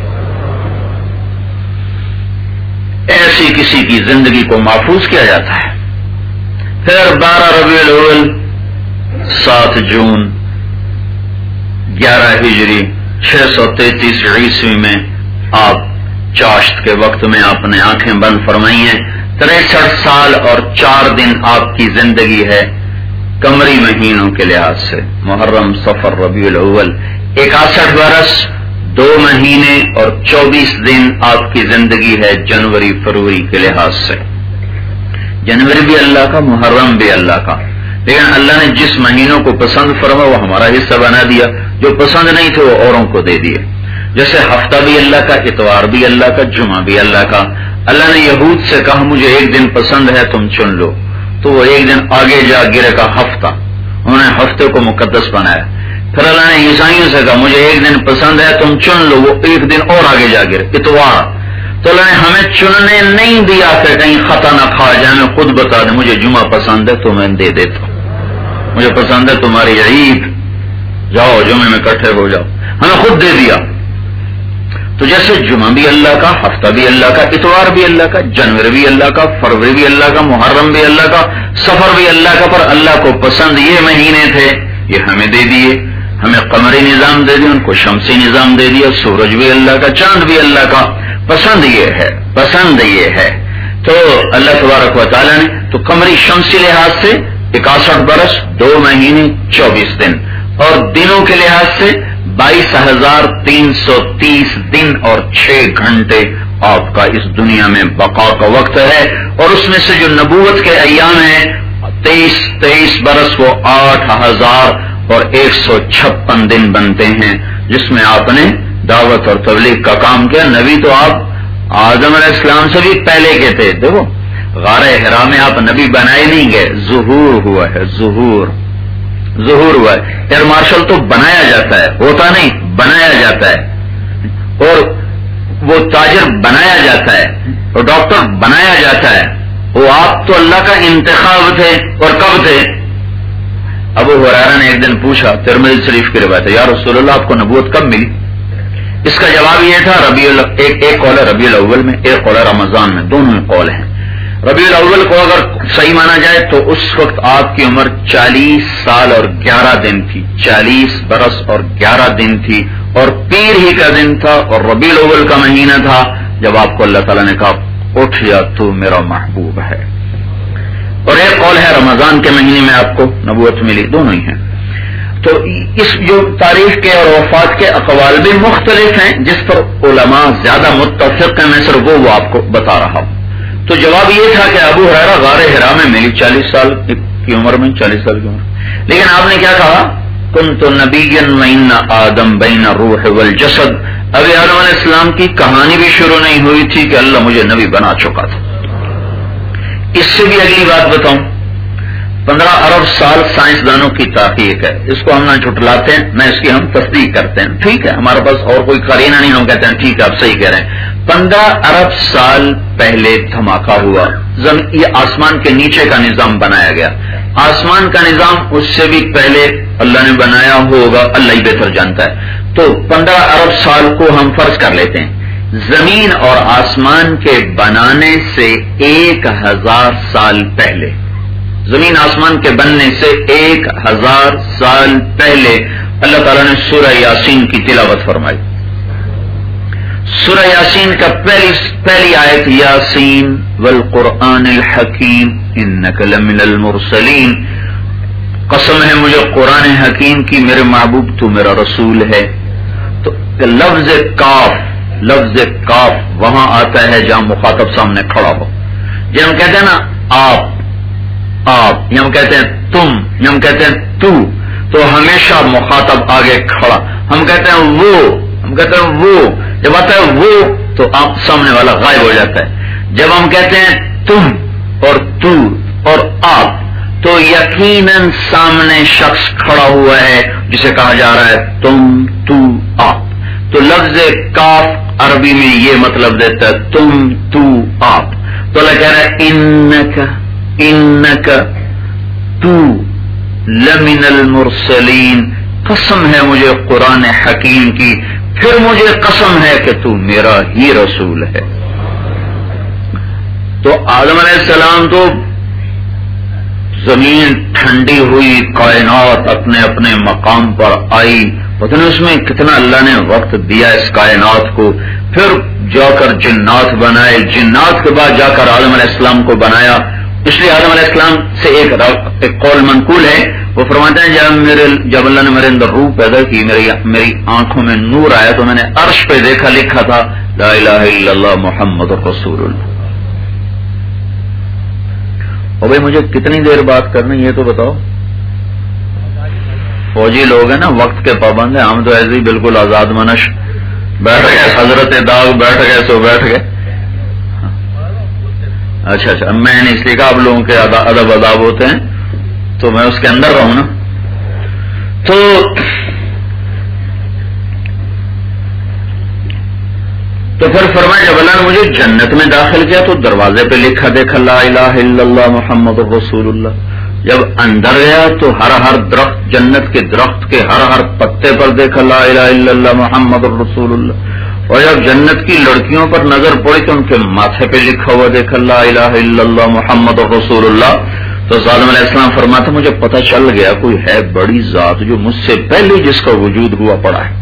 ایسی کسی کی زندگی کو محفوظ کیا جاتا ہے. پھر بارہ ربیع الاول، سات جون گیارہ ہجری چھ سو تینتیس عیسوی میں آپ چاشت کے وقت میں آپ نے آنکھیں بند فرمائی ہیں. تریسٹھ سال اور چار دن آپ کی زندگی ہے قمری مہینوں کے لحاظ سے. محرم، صفر، ربیع الاول، اکاسٹھ برس، دو مہینے اور چوبیس دن آپ کی زندگی ہے جنوری فروری کے لحاظ سے. جنوری بھی اللہ کا، محرم بھی اللہ کا. لیکن اللہ نے جس مہینوں کو پسند فرما وہ ہمارا حصہ بنا دیا، جو پسند نہیں تھے وہ اوروں کو دے دیے. جیسے ہفتہ بھی اللہ کا، اتوار بھی اللہ کا، جمعہ بھی اللہ کا. اللہ نے یہود سے کہا مجھے ایک دن پسند ہے تم چن لو، تو وہ ایک دن آگے جا گرے کا ہفتہ. انہوں نے ہفتے کو مقدس بنایا. پھر اللہ نے عیسائیوں سے کہا مجھے ایک دن پسند ہے تم چن لو، وہ ایک دن اور آگے جا گر اتوار. تو اللہ نے ہمیں چننے نہیں دیا کہ کہیں خطا نہ کھا جائے، ہمیں خود بتا دیں مجھے جمعہ پسند ہے تو میں دے دیتا ہوں، مجھے پسند ہے تمہاری عید، جاؤ جمعے میں اکٹھے ہو جاؤ، ہمیں خود دے دیا. تو جیسے جمعہ بھی اللہ کا، ہفتہ بھی اللہ کا، اتوار بھی اللہ کا، جنوری بھی اللہ کا، فروری بھی اللہ کا، محرم بھی اللہ کا، سفر بھی اللہ کا، پر اللہ کو پسند یہ مہینے تھے یہ ہمیں دے دیے. ہمیں قمری نظام دے دیا، ان کو شمسی نظام دے دیا. سورج بھی اللہ کا، چاند بھی اللہ کا. پسند یہ ہے، پسند یہ ہے. تو اللہ تبارک و تعالیٰ نے تو قمری شمسی لحاظ سے اکاسٹھ برس دو مہینے چوبیس دن، اور دنوں کے لحاظ سے بائیس ہزار تین سو تیس دن اور چھ گھنٹے آپ کا اس دنیا میں بقا کا وقت ہے. اور اس میں سے جو نبوت کے ایام ہیں تیئیس تیئیس برس وہ آٹھ ہزار اور ایک سو چھپن دن بنتے ہیں جس میں آپ نے دعوت اور تبلیغ کا کام کیا. نبی تو آپ آدم علیہ السلام سے بھی پہلے کے تھے. دیکھو غار حرا میں آپ نبی بنائے نہیں گئے، ظہور ہوا ہے، ظہور ظہور ہوا ہے. ایئر مارشل تو بنایا جاتا ہے، ہوتا نہیں، بنایا جاتا ہے. اور وہ تاجر بنایا جاتا ہے، اور ڈاکٹر بنایا جاتا ہے. وہ آپ تو اللہ کا انتخاب تھے. اور کب تھے؟ ابو ہریرہ نے ایک دن پوچھا، ترمذی شریف کی روایت ہے، یا رسول اللہ آپ کو نبوت کب ملی؟ اس کا جواب یہ تھا ربیع ایک ایک قول ہے ربیع الاول میں، ایک قول ہے رمضان میں، دونوں قول ہیں. ربیع الاول کو اگر صحیح مانا جائے تو اس وقت آپ کی عمر چالیس سال اور گیارہ دن تھی، چالیس برس اور گیارہ دن تھی، اور پیر ہی کا دن تھا، اور ربیع الاول کا مہینہ تھا جب آپ کو اللہ تعالیٰ نے کہا اٹھ جا تو میرا محبوب ہے. اور ایک قول ہے رمضان کے مہینے میں آپ کو نبوت ملی، دونوں ہی ہیں. تو اس جو تاریخ کے اور وفات کے اقوال بھی مختلف ہیں، جس پر علماء زیادہ متفق ہیں، میں صرف وہ وہ آپ کو بتا رہا ہوں. تو جواب یہ تھا کہ ابو ہریرہ غار حرا میں ملی چالیس سال کی عمر میں، چالیس سال کی عمر. لیکن آپ نے کیا کہا؟ کنت نبیا وان آدم بین الروح والجسد. ابھی آدم علیہ السلام کی کہانی بھی شروع نہیں ہوئی تھی کہ اللہ مجھے نبی بنا چکا تھا. اس سے بھی اگلی بات بتاؤں، پندرہ ارب سال سائنسدانوں کی تحقیق ہے، اس کو ہم نہ جھٹلاتے ہیں نہ اس کی ہم تصدیق کرتے ہیں. ٹھیک ہے، ہمارے پاس اور کوئی قرینہ نہیں، ہم کہتے ہیں ٹھیک ہے آپ صحیح کہہ رہے ہیں. پندرہ ارب سال پہلے دھماکہ ہوا، یہ آسمان کے نیچے کا نظام بنایا گیا. آسمان کا نظام اس سے بھی پہلے اللہ نے بنایا ہوگا، اللہ ہی بہتر جانتا ہے. تو پندرہ ارب سال کو ہم فرض کر لیتے ہیں. زمین اور آسمان کے بنانے سے ایک ہزار سال پہلے، زمین آسمان کے بننے سے ایک ہزار سال پہلے اللہ تعالیٰ نے سورہ یاسین کی تلاوت فرمائی. سورہ یاسین کا پہلی پہلی آیت یاسین والقرآن الحکیم انک لمن المرسلین. قسم ہے مجھے قرآن حکیم کی میرے محبوب تو میرا رسول ہے. تو لفظ کاف لفظ کاف وہاں آتا ہے جہاں مخاطب سامنے کھڑا ہو. جب ہم کہتے ہیں نا آپ آپ یا ہم کہتے ہیں تم یا ہم کہتے ہیں تو تو ہمیشہ مخاطب آگے کھڑا. ہم کہتے ہیں وہ ہم کہتے ہیں وہ جب آتا ہے وہ تو آپ سامنے والا غائب ہو جاتا ہے. جب ہم کہتے ہیں تم اور تو اور آپ تو یقیناً سامنے شخص کھڑا ہوا ہے جسے کہا جا رہا ہے تم تو آپ. تو لفظ کاف عربی میں یہ مطلب دیتا ہے تم تو آپ. تو اللہ کہہ رہا ہے انک انک تو لمن المرسلین. قسم ہے مجھے قرآن حکیم کی، پھر مجھے قسم ہے کہ تو میرا ہی رسول ہے. تو آدم علیہ السلام تو زمین ٹھنڈی ہوئی، کائنات اپنے اپنے مقام پر آئی. پتہ نہیں اس میں کتنا اللہ نے وقت دیا اس کائنات کو. پھر جا کر جنات بنائے، جنات کے بعد جا کر آدم علیہ السلام کو بنایا. اس لیے آدم علیہ السلام سے ایک, ایک قول منقول ہے، وہ فرماتے ہیں جب میرے جب اللہ نے میرے اندر روح پیدا کی، میری میری آنکھوں میں نور آیا تو میں نے عرش پہ دیکھا لکھا تھا لا الہ الا اللہ محمد رسول اللہ. اور بھائی مجھے کتنی دیر بات کرنی یہ تو بتاؤ. فوجی لوگ ہیں نا، وقت کے پابند ہیں. ہم تو ایسے ہی بالکل آزاد منش بیٹھ گئے، حضرت داغ بیٹھ گئے سو بیٹھ گئے. اچھا اچھا میں نے اس لیے کہا آپ لوگوں کے ادب اداب ہوتے ہیں تو میں اس کے اندر رہوں نا. تو تو پھر فرمایا جب اللہ نے مجھے جنت میں داخل کیا تو دروازے پہ لکھا دیکھا لا الہ الا اللہ محمد رسول اللہ. جب اندر گیا تو ہر ہر درخت جنت کے درخت کے ہر ہر پتے پر دیکھا لا الہ الا اللہ محمد رسول اللہ. اور جب جنت کی لڑکیوں پر نظر پڑی تو ان کے ماتھے پہ لکھا ہوا دیکھا لا الہ الا اللہ محمد رسول اللہ. تو ظالم علیہ السلام فرماتا مجھے پتہ چل گیا کوئی ہے بڑی ذات جو مجھ سے پہلے جس کا وجود ہوا پڑا ہے.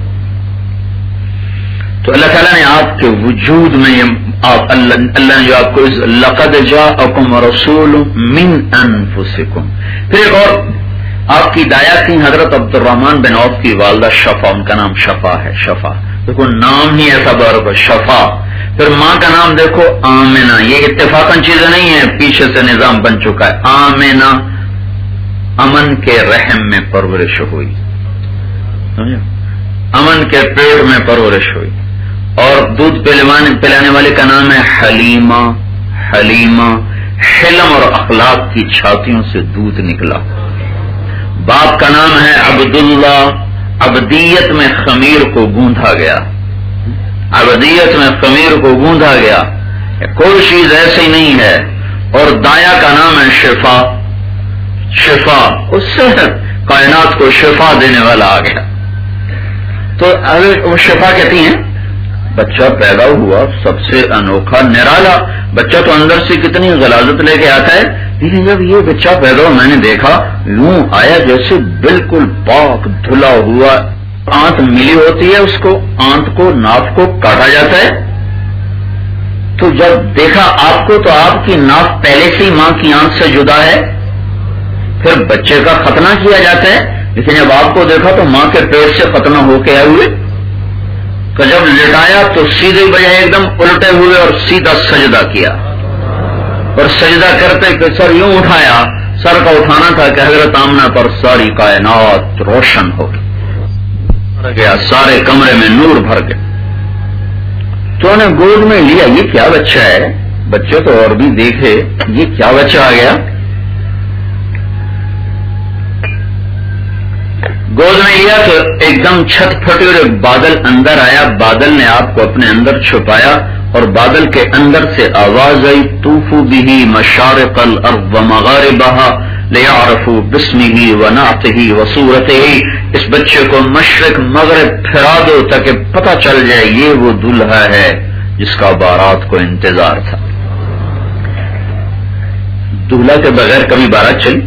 تو اللہ تعالیٰ نے آپ کے وجود میں آپ اللہ, اللہ نے جو آپ کو لقد جاءکم رسول من انفسکم. پھر ایک اور آپ کی دایا تھی حضرت عبد الرحمن بن عوف کی والدہ شفا, ان کا نام شفا ہے. شفا دیکھو نام ہی ایسا بار شفا. پھر ماں کا نام دیکھو آمنہ. یہ اتفاقاً چیزیں نہیں ہیں, پیچھے سے نظام بن چکا ہے. آمنہ امن کے رحم میں پرورش ہوئی, امن کے پیٹ میں پرورش ہوئی. اور دودھ پلانے والے کا نام ہے حلیمہ. حلیمہ حلم اور اخلاق کی چھاتیوں سے دودھ نکلا. باپ کا نام ہے عبداللہ. عبدیت میں خمیر کو گوندھا گیا, عبدیت میں خمیر کو گوندھا گیا, کوئی چیز ایسی نہیں ہے. اور دایا کا نام ہے شفا. شفا اس سے کائنات کو شفا دینے والا آ گیا. تو وہ شفا کہتی ہیں بچہ پیدا ہوا سب سے انوکھا نرالا بچہ تو اندر سے کتنی غلاظت لے کے آتا ہے, لیکن جب یہ بچہ پیدا ہوا میں نے دیکھا یوں آیا جیسے بالکل پاک دھلا ہوا. آنت ملی ہوتی ہے, اس کو آنت کو ناف کو کاٹا جاتا ہے. تو جب دیکھا آپ کو تو آپ کی ناف پہلے سے ہی ماں کی آنت سے جدا ہے. پھر بچے کا ختنہ کیا جاتا ہے, لیکن جب آپ کو دیکھا تو ماں کے پیٹ سے ختنہ ہو کے آئے ہوئے. تو جب لٹایا تو سیدھے بجائے ایک دم الٹے ہوئے اور سیدھا سجدہ کیا. اور سجدہ کرتے کہ سر یوں اٹھایا, سر کا اٹھانا تھا کہ حضرت آمنہ پر ساری کائنات روشن ہو گیا, سارے کمرے میں نور بھر گیا. تو انہیں گود میں لیا, یہ کیا بچہ ہے. بچے تو اور بھی دیکھے یہ کیا بچہ آ گیا. گود میں لیا تو ایک دم چھت پھٹی اور ایک بادل اندر آیا. بادل نے آپ کو اپنے اندر چھپایا اور بادل کے اندر سے آواز آئی طوفوا به مشارق الارض ومغاربها لیعرفوا باسمه ونعته وصورته. اس بچے کو مشرق مغرب پھرا دو تاکہ پتہ چل جائے یہ وہ دلہا ہے جس کا بارات کو انتظار تھا. دلہا کے بغیر کبھی بارات چلی؟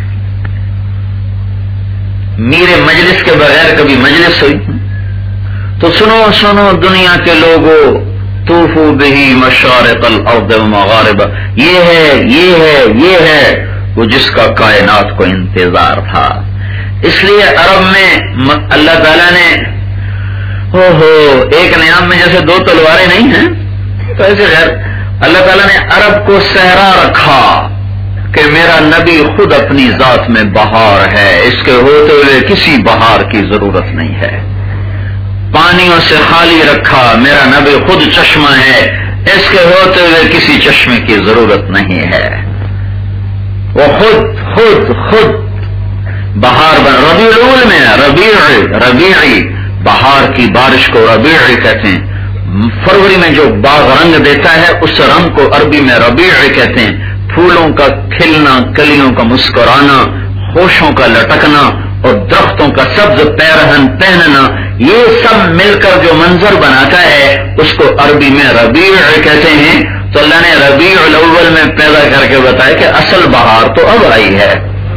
میرے مجلس کے بغیر کبھی مجلس ہوئی؟ تو سنو سنو دنیا کے لوگوں, طوفوا به مشارق الارض ومغاربها, یہ ہے یہ ہے یہ ہے وہ جس کا کائنات کو انتظار تھا. اس لیے عرب میں اللہ تعالیٰ نے ہو ہو ایک نیام میں جیسے دو تلواریں نہیں ہیں, تو ایسے غیر اللہ تعالیٰ نے عرب کو صحرا رکھا کہ میرا نبی خود اپنی ذات میں بہار ہے, اس کے ہوتے ہوئے کسی بہار کی ضرورت نہیں ہے. پانیوں سے خالی رکھا, میرا نبی خود چشمہ ہے, اس کے ہوتے ہوئے کسی چشمے کی ضرورت نہیں ہے. وہ خود خود خود بہار بن. ربیع الاول میں ربیع ربیعی بہار کی بارش کو ربیع کہتے ہیں. فروری میں جو باغ رنگ دیتا ہے اس رنگ کو عربی میں ربیع کہتے ہیں. پھولوں کا کھلنا, کلیوں کا مسکرانا, خوشوں کا لٹکنا اور درختوں کا سبز پیرہن پہننا, یہ سب مل کر جو منظر بناتا ہے اس کو عربی میں ربیع کہتے ہیں. تو اللہ نے ربیع الاول میں پیدا کر کے بتایا کہ اصل بہار تو اب آئی ہے.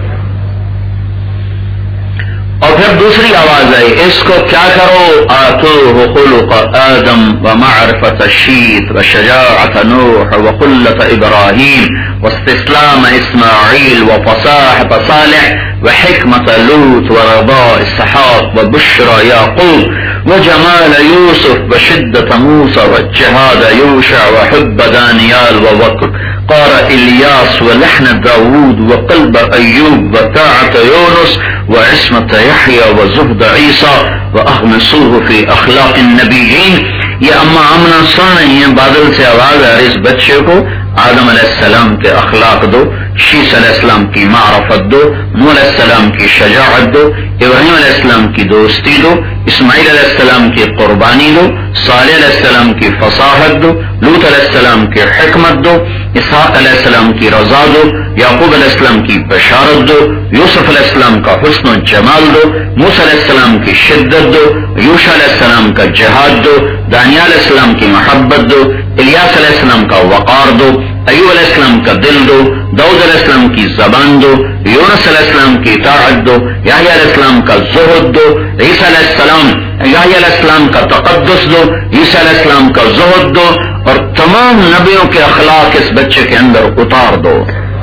اور پھر دوسری آواز آئی, اس کو کیا کرو, آتوہ خلق آدم ومعرفت الشیت وشجاعت نوح وخلت ابراہیم واستسلام اسماعیل وفصاحت صالح وحکمت لوط ورضاء اسحاق وبشرى یعقوب وجمال یوسف وشدت موسى واجتهاد یوشع وحب دانیال ووقت قار الیاس ولحن داود وقلب ایوب وطاعت یونس وعصمت یحییٰ وزہد عیسیٰ واغمسوہ فی اخلاق النبیین. یہ اما آمنہ سن رہی ہیں, بادل سے آواز آ رہی اس بچے کو آدم علیہ السلام کے اخلاق دو، شیس علیہ السلام کی معرفت دو، نوح علیہ السلام کی شجاعت دو، ابراہیم علیہ السلام کی دوستی دو، اسماعیل علیہ السلام کی قربانی دو، صالح علیہ السلام کی فصاحت دو، لوط علیہ السلام کی حکمت دو، اسحاق علیہ السلام کی رضا دو، یعقوب علیہ السلام کی بشارت دو، یوسف علیہ السلام کا حسن و جمال دو، موسیٰ علیہ السلام کی شدت دو، یوشع علیہ السلام کا جہاد دو، دانیہ علیہ السلام کی محبت دو، الیاس علیہ السلام کا وقار دو، ایوب علیہ السلام کا دل دو، داؤد علیہ السلام کی زبان دو، یونس علیہ السلام کی اطاعت دو، یحییٰ علیہ السلام کا زہد دو، عیسیٰ علیہ السلام یحییٰ علیہ السلام کا تقدس دو، عیسیٰ علیہ السلام کا زہد دو، اور تمام نبیوں کے اخلاق اس بچے کے اندر اتار دو.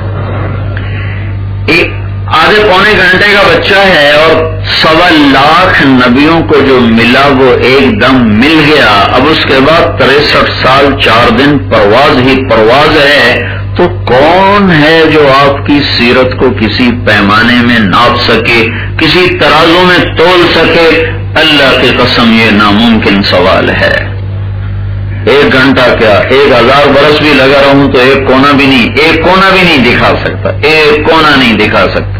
ایک آدھے پونے گھنٹے کا بچہ ہے اور سوا لاکھ نبیوں کو جو ملا وہ ایک دم مل گیا. اب اس کے بعد تریسٹھ سال چار دن پرواز ہی پرواز ہے، تو کون ہے جو آپ کی سیرت کو کسی پیمانے میں ناپ سکے، کسی ترازو میں تول سکے؟ اللہ کی قسم یہ ناممکن سوال ہے. ایک گھنٹہ کیا ایک ہزار برس بھی لگا رہوں تو ایک کونا بھی نہیں ایک کونا بھی نہیں دکھا سکتا ایک کونا نہیں دکھا سکتا.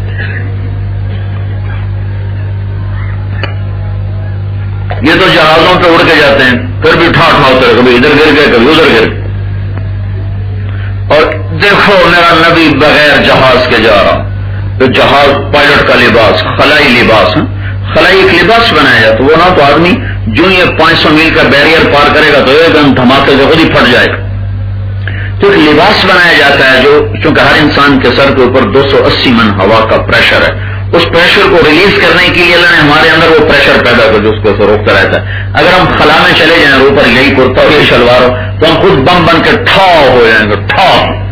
یہ تو جہازوں پہ اڑ کے جاتے ہیں، پھر بھی ٹھا ٹھا ہوتے رہے، کبھی ادھر گر گئے کبھی ادھر گر گئے. اور دیکھو میرا نبی بغیر جہاز کے جا رہا، تو جہاز پائلٹ کا لباس، خلائی لباس، خلائی ایک لباس بنایا جاتا، وہ نہ تو آدمی جو یہ پانچ سو میل کا بیریئر پار کرے گا تو ایک دم دھماکے سے خود ہی پھٹ جائے گا. تو ایک لباس بنایا جاتا ہے جو چونکہ ہر انسان کے سر کے اوپر دو سو اسی من ہوا کا پریشر ہے، اس پریشر کو ریلیز کرنے کے لیے اللہ نے ہمارے اندر وہ پریشر پیدا کر جو اس کو روکتا رہتا ہے. اگر ہم خلا میں چلے جائیں اور اوپر یہی کرتا ہو یہی شلوار ہو تو ہم خود بم بن کے ٹھا ہو جائیں گے. ٹھا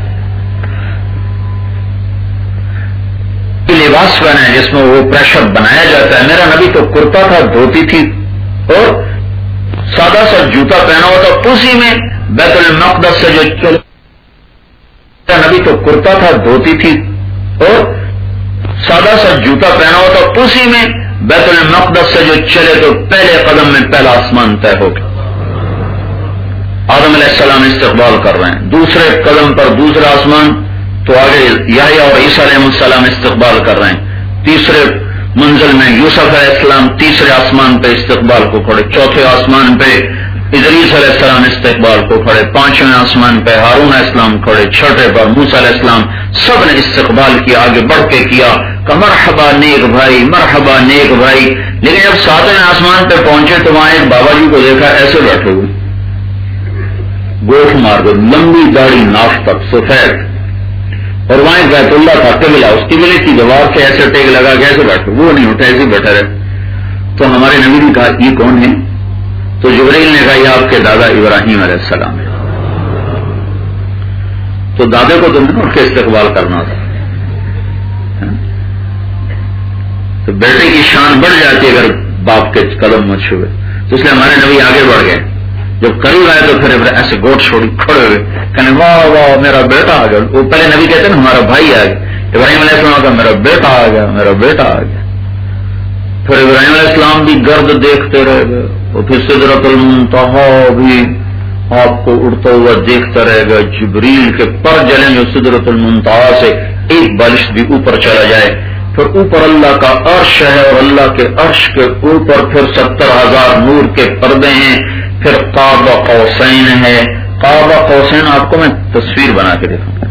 لباس بنا ہے جس میں وہ پریشر بنایا جاتا ہے. میرا نبی تو کرتا تھا، دھوتی تھی اور سادہ سا جوتا پہنا ہوا تھا، اسی میں بیت المقدس سے جو چل میرا نبی تو کرتا تھا، دھوتی تھی اور سادہ سا جوتا پہنا ہوا تھا، اسی میں بیت المقدس سے جو چلے تو پہلے قدم میں پہلا آسمان طے ہو گیا. آدم علیہ السلام استقبال کر رہے ہیں، دوسرے قدم پر دوسرا آسمان، تو آگے یحییٰ اور عیسیٰ علیہ السلام استقبال کر رہے ہیں. تیسرے منزل میں یوسف علیہ السلام تیسرے آسمان پہ استقبال کو کھڑے، چوتھے آسمان پہ ادریس علیہ السلام استقبال کو کھڑے، پانچویں آسمان پہ ہارون علیہ السلام کھڑے، چھٹے پر موسیٰ علیہ السلام. سب نے استقبال کیا، آگے بڑھ کے کیا کہ مرحبا نیک بھائی، مرحبا نیک بھائی. لیکن جب ساتویں آسمان پہ پہنچے تو وہاں ایک بابا جی کو دیکھا ایسے بیٹھے ہوئے، گوٹ مار دو، لمبی داڑھی ناف تک سفید، اور وہاں ایک بیت اللہ تھا قبلہ، اس قبلے کی دیوار سے ایسے ٹیک لگا کے ایسے بیٹھے، وہ نہیں اٹھے ایسے بیٹھے رہے. تو ہمارے نبی نے کہا یہ کون ہے؟ تو جبرائیل نے کہا یہ آپ کے دادا ابراہیم علیہ السلام ہے. تو دادے کو تم نے اٹھ کے استقبال کرنا تھا. تو بیٹے کی شان بڑھ جاتی ہے اگر باپ کے قدم مت چھوئے. تو اس لیے ہمارے نبی آگے بڑھ گئے، جب قریب آئے تو پھر ایسے گوٹ چھوڑی کھڑے ہوئے کہنے واہ واہ میرا بیٹا آ گیا. وہ پہلے نبی کہتے ہیں ہمارا بھائی آ گیا، ابراہیم علیہ السلام کا میرا بیٹا آ گیا، میرا بیٹا آ گیا. پھر ابراہیم علیہ السلام بھی گرد دیکھتے رہ گئے، اور پھر سدرۃ المنتہا بھی آپ کو اڑتا ہوا دیکھتا رہے گا. جبریل کے پر جلیں جو سدرۃ المنتہا سے ایک بالش بھی اوپر چلا جائے. پھر اوپر اللہ کا عرش ہے اور اللہ کے عرش کے اوپر پھر ستر ہزار نور کے پردے ہیں. پھر قاب قوسین ہے. قاب قوسین آپ کو میں تصویر بنا کے دکھاؤں.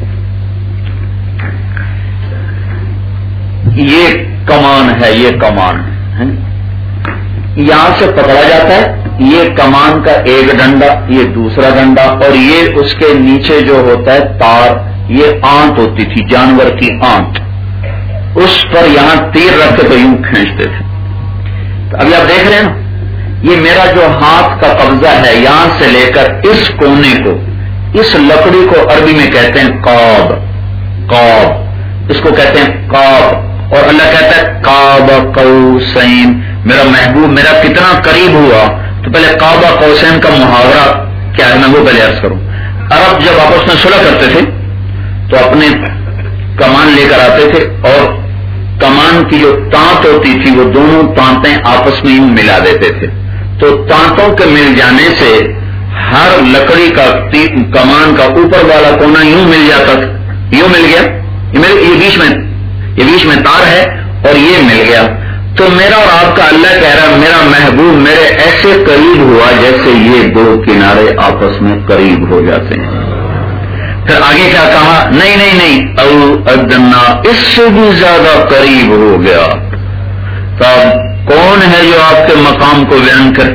یہ کمان ہے، یہ کمان ہے، یہاں سے پکڑا جاتا ہے. یہ کمان کا ایک ڈنڈا، یہ دوسرا ڈنڈا، اور یہ اس کے نیچے جو ہوتا ہے تار، یہ آنت ہوتی تھی جانور کی آنت، اس پر یہاں تیر رکھ کے تو یوں کھینچتے تھے. ابھی آپ دیکھ رہے ہیں نا، یہ میرا جو ہاتھ کا قبضہ ہے یہاں سے لے کر اس کونے کو، اس لکڑی کو عربی میں کہتے ہیں قاب. قاب اس کو کہتے ہیں قاب. اور اللہ کہتا ہے قاب قوسین، میرا محبوب میرا کتنا قریب ہوا. تو پہلے قاب قوسین کا محاورہ کیا ہے میں وہ پہلے عرض کروں. عرب جب آپس میں صلح کرتے تھے تو اپنے کمان لے کر آتے تھے، اور کمان کی جو تانت ہوتی تھی وہ دونوں تانتیں آپس میں یوں ملا دیتے تھے. تو تانتوں کے مل جانے سے ہر لکڑی کا کمان کا اوپر والا کونا یوں مل جاتا تھا، یوں مل گیا، یہ بیچ میں یہ بیچ میں تار ہے اور یہ مل گیا، تو میرا اور آپ کا اللہ کہہ رہا میرا محبوب میرے ایسے قریب ہوا جیسے یہ دو کنارے آپس میں قریب ہو جاتے ہیں۔ پھر آگے کیا کہا؟ نہیں نہیں نہیں او ادنا، اس سے بھی زیادہ قریب ہو گیا۔ تو اب کون ہے جو آپ کے مقام کو بیان کرے؟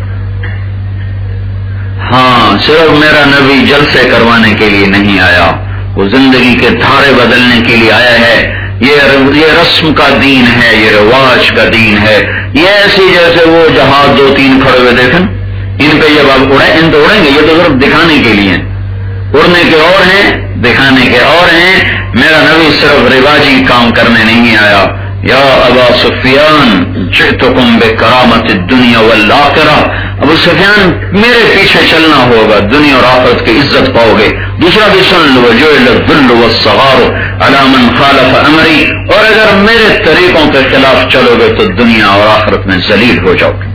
ہاں، صرف میرا نبی جلسے کروانے کے لیے نہیں آیا، وہ زندگی کے دھارے بدلنے کے لیے آیا ہے۔ یہ یہ رسم کا دین ہے، یہ رواج کا دین ہے، یہ ایسی جیسے وہ جہاز دو تین کھڑے ہوئے دیکھیں، ان پہ جب آپ اڑیں ان تو اڑیں گے، یہ تو صرف دکھانے کے لیے ہیں، اڑنے کے اور ہیں دکھانے کے اور ہیں۔ میرا نبی صرف رواجی کام کرنے نہیں آیا۔ یا ابا سفیان جئتکم بکرامت الدنیا والآخرہ، ابو سفیان میرے پیچھے چلنا ہوگا، دنیا اور آخرت کی عزت پاؤ گے۔ دوسرا بھی سن لو، وجعل الذل والصغار علی من خالف امری، اور اگر میرے طریقوں کے خلاف چلو گے تو دنیا اور آخرت میں ذلیل ہو جاؤ گے۔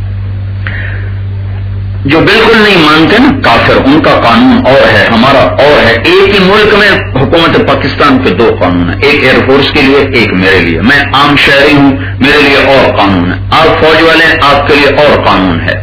جو بالکل نہیں مانتے نا کافر، ان کا قانون اور ہے، ہمارا اور ہے۔ ایک ہی ملک میں حکومت پاکستان کے دو قانون ہیں، ایک ایئر فورس کے لیے ایک میرے لیے، میں عام شہری ہوں میرے لیے اور قانون ہے، آپ فوج والے ہیں آپ کے لیے اور قانون ہے۔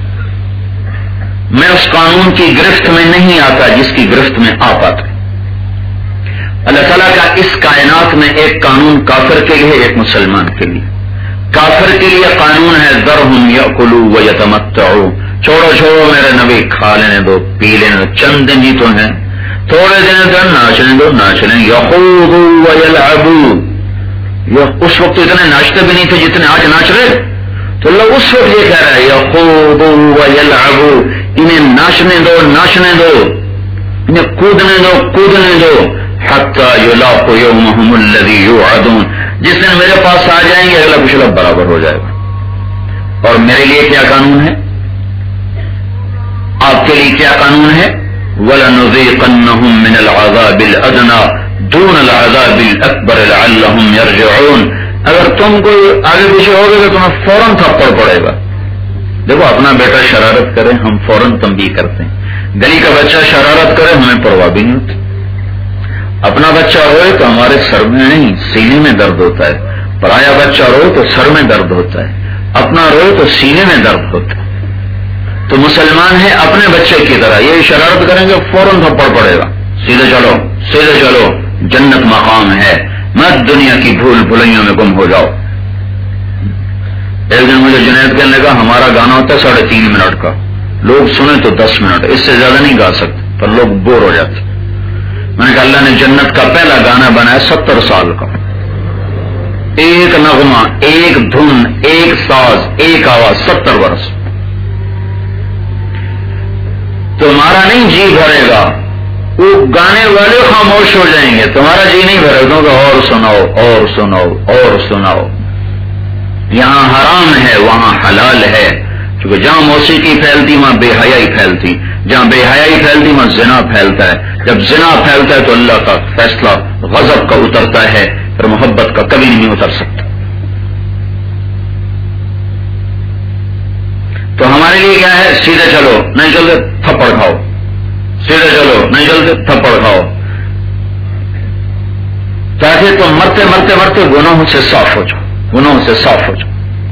میں اس قانون کی گرفت میں نہیں آتا جس کی گرفت میں آپ آتا۔ اللہ تعالیٰ کا اس کائنات میں ایک قانون کافر کے لیے ایک مسلمان کے لیے۔ کافر کے لیے قانون ہے ذرہم یأکلوا ویتمتعوا، چھوڑو چھوڑو میرے نبی کھا لینے دو پی لینے دو، چند دن ہی تو ہیں، تھوڑے دن تو ناچنے دو ناچنے، یخوضوا ویلعبوا، یہ اس وقت اتنے ناچتے بھی نہیں تھے جتنے آج ناچ رہے، تو اللہ اس وقت یہ کہہ رہا ہے یخوضوا ویلعبوا، انہیں ناچنے دو ناچنے دو، انہیں کودنے دو کودنے دو، حتی یلاقوا یومہم الذی یوعدون، جس دن میرے پاس آ جائیں گے اگلا پچھلا برابر ہو جائے گا۔ اور میرے لیے کیا قانون ہے؟ آپ کے لیے کیا قانون ہے؟ وَلَنُذِيقَنَّهُم مِّنَ الْعَذَابِ الْأَدْنَىٰ دُونَ الْعَذَابِ الْأَكْبَرِ لَعَلَّهُمْ يَرْجِعُونَ، اگر تم کوئی آگے پیچھے ہوگے تو تمہیں فوراً تھپڑ پڑے گا۔ دیکھو اپنا بیٹا شرارت کرے ہم فوراً تنبیہ کرتے ہیں، گلی کا بچہ شرارت کرے ہمیں پرواہ بھی نہیں ہوتی، اپنا بچہ روئے تو ہمارے سر میں نہیں سینے میں درد ہوتا ہے، پرایا بچہ روئے تو سر میں درد ہوتا ہے، اپنا روئے تو سینے میں درد ہوتا ہے۔ تو مسلمان ہے اپنے بچے کی طرح، یہ شرارت کریں گے فوراً تھپڑ پڑے گا، سیدھے چلو سیدھے چلو، جنت مقام ہے، مت دنیا کی بھول بھلائیوں میں گم ہو جاؤ۔ ایک دن مجھے جنید کہنے لگا ہمارا گانا ہوتا ہے ساڑھے تین منٹ کا، لوگ سنیں تو دس منٹ، اس سے زیادہ نہیں گا سکتے پر لوگ بور ہو جاتے۔ میں نے کہا اللہ نے جنت کا پہلا گانا بنایا ستر سال کا، ایک نغمہ ایک دھن ایک ساز ایک آواز، ستر برس، تمہارا نہیں جی بھرے گا، وہ گانے والے خاموش ہو جائیں گے، تمہارا جی نہیں بھرے گا، اور سناؤ اور سناؤ اور سناؤ۔ یہاں حرام ہے وہاں حلال ہے، کیونکہ جہاں موسیقی پھیلتی وہاں بے حیائی پھیلتی، جہاں بے حیائی پھیلتی وہاں زنا پھیلتا ہے، جب زنا پھیلتا ہے تو اللہ کا فیصلہ غضب کا اترتا ہے، پھر محبت کا کبھی نہیں اتر سکتا۔ تو ہمارے لیے کیا ہے؟ سیدھے چلو نہیں چلتے تھپڑ کھاؤ، سیدھے چلو نہیں چلتے تھپڑ کھاؤ، تاکہ تم مرتے مرتے مرتے گناہوں سے صاف ہو جاؤ، گناہوں سے صاف ہو جاؤ۔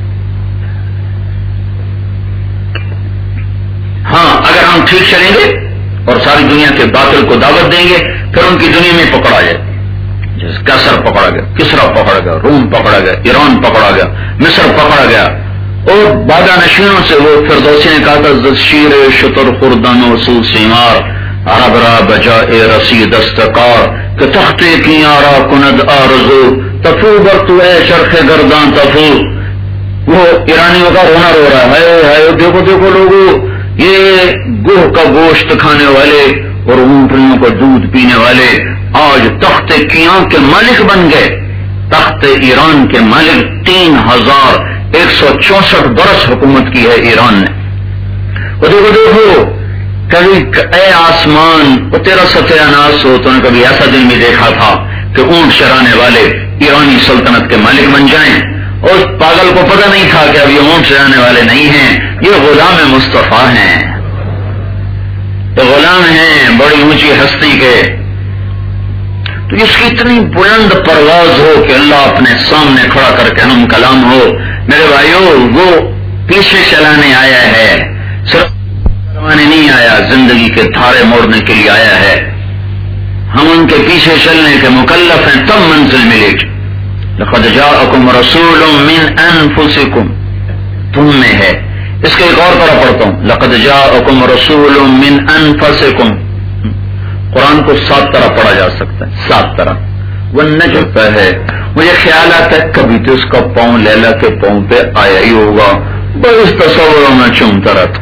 ہاں اگر ہم ٹھیک چلیں گے اور ساری دنیا کے باطل کو دعوت دیں گے پھر ان کی دنیا میں پکڑا جائے، جیسے کیسر پکڑا گیا، کسرا پکڑا گیا، روم پکڑا گیا، ایران پکڑا گیا، مصر پکڑا گیا، اور بادہ نشینوں سے وہ فردوسی نے کہا تھا شیر شتر خوردن و سو سیمار عرب را بجا اے رسی دستکار کہ تختے کی آرا کند آرزو تفو برتو اے چرخ گردان تفو۔ وہ ایرانیوں کا رونا رو رہا ہے، ہے دیکھو دیکھو لوگوں، یہ گوہ کا گوشت کھانے والے اور اونٹنیوں کا دودھ پینے والے آج تخت کیاں کے مالک بن گئے، تخت ایران کے مالک، تین ہزار ایک سو چونسٹھ برس حکومت کی ہے ایران نے۔ وہ دیکھو دیکھو کبھی اے آسمان وہ تیرا ستیہ ناس ہو، تو نے کبھی ایسا دن بھی دیکھا تھا کہ اونٹ چرانے والے ایرانی سلطنت کے مالک بن جائیں، اور پاگل کو پتہ نہیں تھا کہ اب یہ اونٹ چرانے والے نہیں ہیں، یہ غلام مصطفیٰ ہیں۔ تو غلام ہیں بڑی اونچی ہستی کے، تو اس کی اتنی بلند پرواز ہو کہ اللہ اپنے سامنے کھڑا کر کے ہم کلام ہو. میرے بھائیوں، وہ پیچھے چلانے آیا ہے، صرف کروانے نہیں آیا، زندگی کے دھارے موڑنے کے لیے آیا ہے. ہم ان کے پیچھے چلنے کے مکلف ہیں، تب منزل ملے گی. لقد جاءکم رسول من انفسکم، تم میں ہے. اس کے ایک اور طرح پڑھتا ہوں، لقد جاءکم رسول من انفسکم. قرآن کو سات طرح پڑھا جا سکتا ہے، سات طرح. وہ نجتا ہے، مجھے خیال آتا ہے کبھی تو اس کا پاؤں لیلا کے پاؤں پہ آیا ہی ہوگا، بس تصوروں میں چومتا رہتا.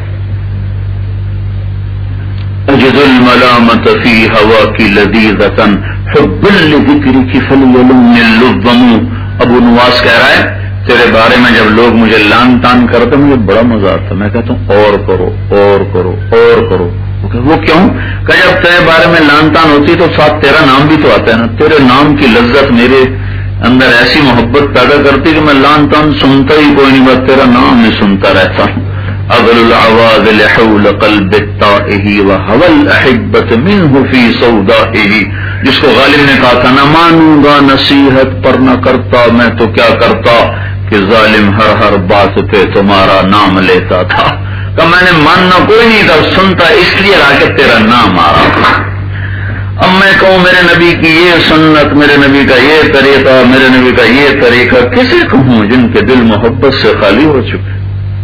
اجد الملامت فی ہوا کی لذیذتا حب الذکر کی فلیلم اللذم. ابو نواس کہہ رہا ہے تیرے بارے میں جب لوگ مجھے لان تان کرتے مجھے بڑا مزہ آتا، میں کہتا ہوں اور کرو اور کرو اور کرو. وہ کیوں کہ جب تیرے بارے میں لان تان ہوتی تو ساتھ تیرا نام بھی تو آتا ہے نا. تیرے نام کی لذت میرے اندر ایسی محبت پیدا کرتی کہ میں لان تان سنتا ہی کوئی نہیں، بس تیرا نام ہی سنتا رہتا ہوں. اغل العواذ لحول قلب الطائه وهوى الاحبة منه في سودائه. جس کو غالب نے کہا تھا نہ مانوں گا نصیحت پر نہ کرتا میں تو کیا کرتا، کہ ظالم ہر ہر بات پہ تمہارا نام لیتا تھا. کہ میں نے ماننا کوئی نہیں تھا، سنتا اس لیے رہا کہ تیرا نام آ رہا تھا. اب میں کہوں میرے نبی کی یہ سنت، میرے نبی کا یہ طریقہ، میرے نبی کا یہ طریقہ، کسے کہوں جن کے دل محبت سے خالی ہو چکے.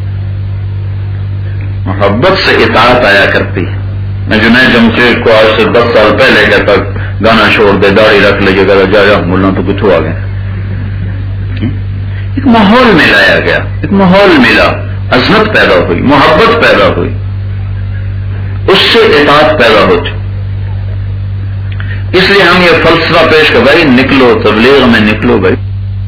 محبت سے اطاعت آیا کرتی ہے. میں جنید جمشید کو آج سے دس سال پہلے کہتا گانا چھوڑ دے، داڑھی رکھ لیجیے گا، جا جا مولنا تو کچھ آ گیا. ایک ماحول میں لایا گیا، ایک ماحول ملا، عظمت پیدا ہوئی، محبت پیدا ہوئی، اس سے اطاعت پیدا ہوتی. اس لیے ہم یہ فلسفہ پیش کر بھائی نکلو تبلیغ میں نکلو بھائی.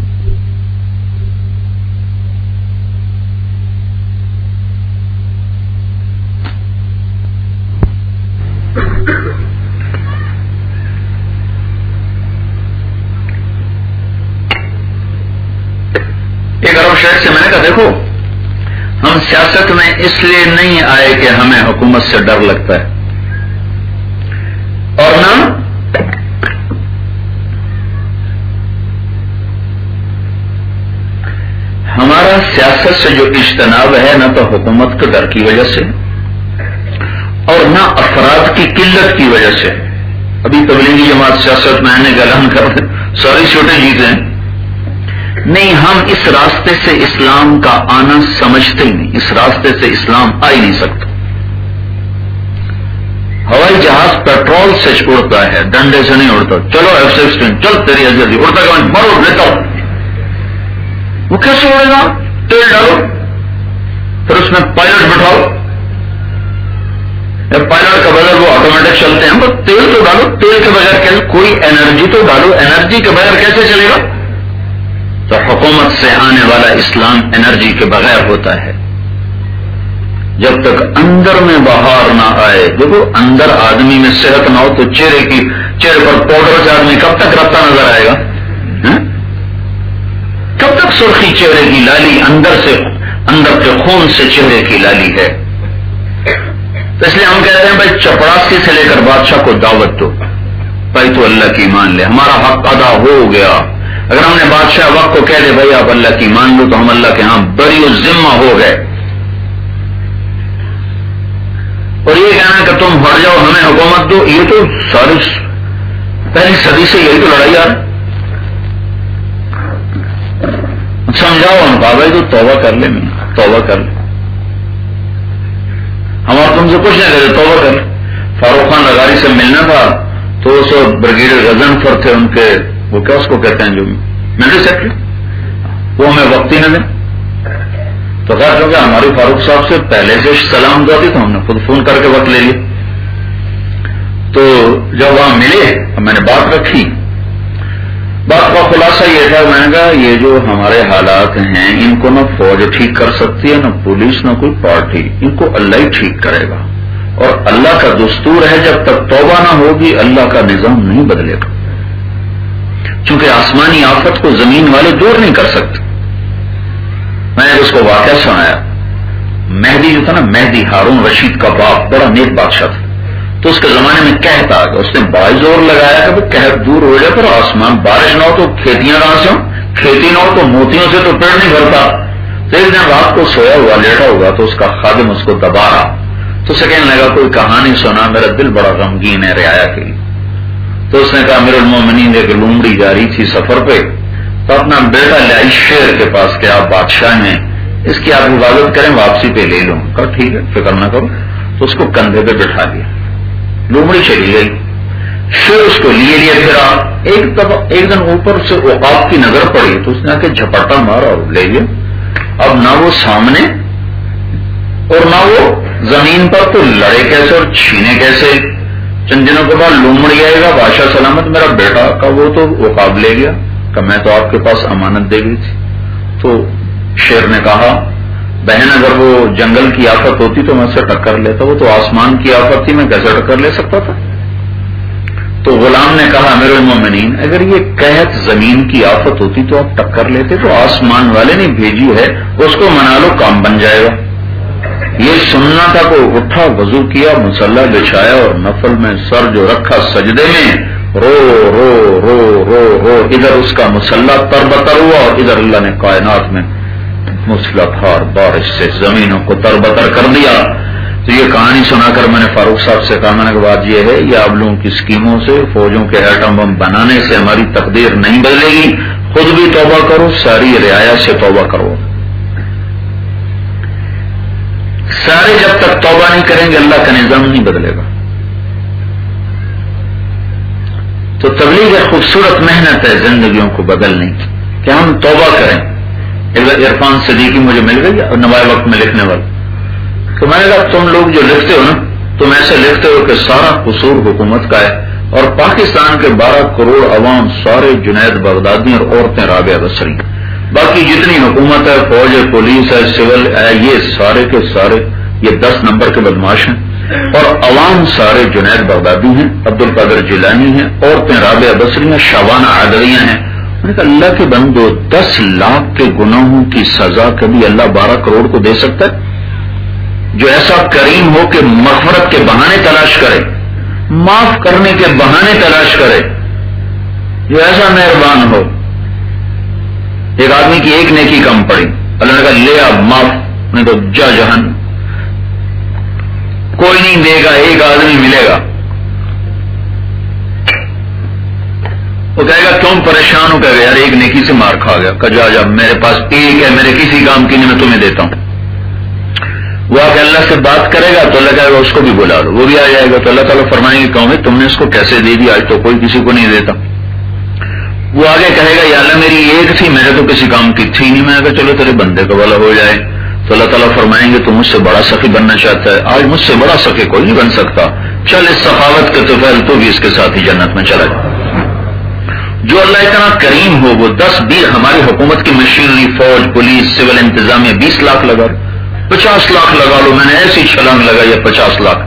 ایک عرب شیخ سے میں نے کہا دیکھو ہم سیاست میں اس لیے نہیں آئے کہ ہمیں حکومت سے ڈر لگتا ہے، اور نہ ہمارا سیاست سے جو اجتناب ہے نہ تو حکومت کے ڈر کی وجہ سے اور نہ افراد کی قلت کی وجہ سے. ابھی تبلیغی جماعت سیاست میں آنے کا اعلان کر رہے ساری چھوٹے جیتے ہیں. نہیں، ہم اس راستے سے اسلام کا آنا سمجھتے ہی نہیں، اس راستے سے اسلام آ ہی نہیں سکتا. ہوائی جہاز پیٹرول سے اڑتا ہے، ڈنڈے سے نہیں اڑتا. چلو ایف سکسٹین چل تیری جلدی اڑتا کہ میں مرو لیتا ہوں. وہ کیسے اڑے گا؟ تیل ڈالو، پھر اس میں پائلٹ بٹھاؤ، پائلٹ کا بغیر وہ آٹومیٹک چلتے ہیں. بس تیل تو ڈالو، تیل کے بغیر کوئی انرجی تو ڈالو، انرجی کے بغیر کیسے چلے گا؟ تو حکومت سے آنے والا اسلام انرجی کے بغیر ہوتا ہے. جب تک اندر میں بہار نہ آئے، دیکھو اندر آدمی میں صحت نہ ہو تو چہرے کی چہرے پر پاؤڈر سے آدمی کب تک رتا نظر آئے گا؟ کب تک سرخی چہرے کی لالی اندر سے اندر کے خون سے چہرے کی لالی ہے. تو اس لیے ہم کہتے ہیں بھائی چپڑاسی سے لے کر بادشاہ کو دعوت دو، بھائی تو اللہ کی مان لے، ہمارا حق ادا ہو گیا. اگر ہم نے بادشاہ وقت کو کہہ دے بھائی آپ اللہ کی مان لو تو ہم اللہ کے ہاں بری ذمہ ہو گئے. اور یہ کہنا کہ تم ہٹ جاؤ ہمیں حکومت دو، یہ تو ساری پہلی صدی سے یہی تو لڑائی آ رہی. سمجھاؤ ہم کہا بھائی تو توبہ کر لے، میں توبہ کر لے، ہمارا تم سے کچھ نہیں کرے، توبہ کر لے. فاروق خان لغاری سے ملنا تھا تو اس بریگیڈیئر غضنفر تھے ان کے، وہ کیا اس کو کہتے ہیں جو ملٹری سیکٹری، وہ ہمیں وقت ہی نہ دیں. تو خیر کیونکہ ہماری فاروق صاحب سے پہلے سے سلام دعا تھی تو ہم نے خود فون کر کے وقت لے لیا. تو جب وہاں ملے میں نے بات رکھی، بات کا خلاصہ یہ تھا، میں نے کہا یہ جو ہمارے حالات ہیں ان کو نہ فوج ٹھیک کر سکتی ہے نہ پولیس نہ کوئی پارٹی، ان کو اللہ ہی ٹھیک کرے گا. اور اللہ کا دستور ہے جب تک توبہ نہ ہوگی اللہ کا نظام نہیں بدلے گا، چونکہ آسمانی آفت کو زمین والے دور نہیں کر سکتے. میں نے اس کو واقعہ سنایا، مہدی جو تھا نا، مہدی ہارون رشید کا باپ بڑا نیک بادشاہ تھا. تو اس کے زمانے میں قحط آ گیا. اس نے بڑا زور لگایا کہ قحط دور ہو جائے، پر آسمان بارش نہ ہو تو کھیتیاں کہاں سے ہوں، کھیتی نہ ہو تو موتیوں سے تو پیڑ نہیں بھرتا. تو ایک دن رات کو سویا ہوا لیٹا ہوا تو اس کا خادم اس کو دبا رہا، تو اسے کہنے لگا کوئی کہانی سنا، میرا دل بڑا غمگین ہے رعایا کے لیے. تو اس نے کہا امیر المومنین ایک لومڑی جا رہی تھی سفر پہ، تو اپنا بیٹا لے آئی شیر کے پاس کہ آپ بادشاہ ہیں، اس کی آپ حفاظت کریں، واپسی پہ لے لوں. کہا ٹھیک ہے فکر نہ کرو. تو اس کو کندھے پہ بٹھا لیا، لومڑی چلی گئی، شیر اس کو لیے لیے پھرا. ایک دفعہ ایک دن اوپر سے عقاب کی نظر پڑی تو اس نے آ کے جھپٹا مارا اور لے گیا. اب نہ وہ سامنے اور نہ وہ زمین پر، تو لڑے کیسے اور چھینے کیسے. چند دنوں کے بعد لومڑی آئے گا، بادشاہ سلامت میرا بیٹا کا وہ تو عقاب لے گیا، کہ میں تو آپ کے پاس امانت دے گئی تھی. تو شیر نے کہا بہن اگر وہ جنگل کی آفت ہوتی تو میں اسے ٹکر لیتا، وہ تو آسمان کی آفت تھی، میں کیسے ٹکر لے سکتا تھا. تو غلام نے کہا امیر المومنین اگر یہ قحط زمین کی آفت ہوتی تو آپ ٹکر لیتے، تو آسمان والے نے بھیجی ہے، اس کو منا لو کام بن جائے گا. یہ سننا تھا کو اٹھا، وضو کیا، مصلی بچھایا اور نفل میں سر جو رکھا سجدے میں، رو رو رو رو رو ادھر اس کا مصلی تربتر ہوا اور ادھر اللہ نے کائنات میں موسلادھار بارش سے زمینوں کو تربتر کر دیا. تو یہ کہانی سنا کر میں نے فاروق صاحب سے کہا، میں نے بات یہ ہے یہ آپ لوگوں کی اسکیموں سے، فوجوں کے ایٹم بم بنانے سے ہماری تقدیر نہیں بدلے گی. خود بھی توبہ کرو، ساری رعایا سے توبہ کرو. سارے جب تک توبہ نہیں کریں گے اللہ کا نظام نہیں بدلے گا. تو تبلیغ ایک خوبصورت محنت ہے زندگیوں کو بدلنے کی، کہ ہم توبہ کریں. عرفان صدیقی مجھے مل گئی اور نوائے وقت میں لکھنے والا، تو میں نے کہا تم لوگ جو لکھتے ہو نا، تم ایسے لکھتے ہو کہ سارا قصور حکومت کا ہے، اور پاکستان کے بارہ کروڑ عوام سارے جنید بغدادی اور عورتیں رابعہ بصری، باقی جتنی حکومت ہے، فوج ہے، پولیس ہے، سول ہے، یہ سارے کے سارے یہ دس نمبر کے بدماش ہیں، اور عوام سارے جنید بغدادی ہیں، عبد القادر جیلانی ہیں، عورتیں رابعہ بصری ہیں، شبانہ عدویہ ہیں. میں نے کہا اللہ کے بندو دس لاکھ کے گناہوں کی سزا کبھی اللہ بارہ کروڑ کو دے سکتا ہے؟ جو ایسا کریم ہو کہ مغفرت کے بہانے تلاش کرے، معاف کرنے کے بہانے تلاش کرے، جو ایسا مہربان ہو. ایک آدمی کی ایک نیکی کم پڑی، اللہ نے کہا لے اب معاف، نہیں تو جا جہن. کوئی نہیں دے گا، ایک آدمی ملے گا، وہ کہے گا تم پریشان ہو، کہے گا یار ایک نیکی سے مار کھا گیا، کہ جا جا میرے پاس ایک ہے، میرے کسی کام کی نہیں، میں تمہیں دیتا ہوں. وہ آ کے اللہ سے بات کرے گا تو اللہ کہے گا اس کو بھی بلا لو، وہ بھی آ جائے گا. تو اللہ تعالیٰ فرمائیں گے قوم تم نے اس کو کیسے دے دی، آج تو کوئی کسی کو نہیں دیتا. وہ آگے کہے گا یا اللہ میری ایک تھی، میرے تو کسی کام کی تھی نہیں. میں نے کہا چلو تیرے بندے کا بھلا ہو جائے. تو اللہ تعالیٰ فرمائیں گے تو مجھ سے بڑا سخی بننا چاہتا ہے، آج مجھ سے بڑا سخی کوئی نہیں بن سکتا، چل اس سخاوت کے طفیل تو بھی اس کے ساتھ ہی جنت میں چلا جائے. جو اللہ اتنا کریم ہو وہ دس بیس ہماری حکومت کی مشینری، فوج، پولیس، سول انتظامیہ بیس لاکھ لگا لو، پچاس لاکھ لگا لو، میں نے ایسی چھلانگ لگائی ہے پچاس لاکھ،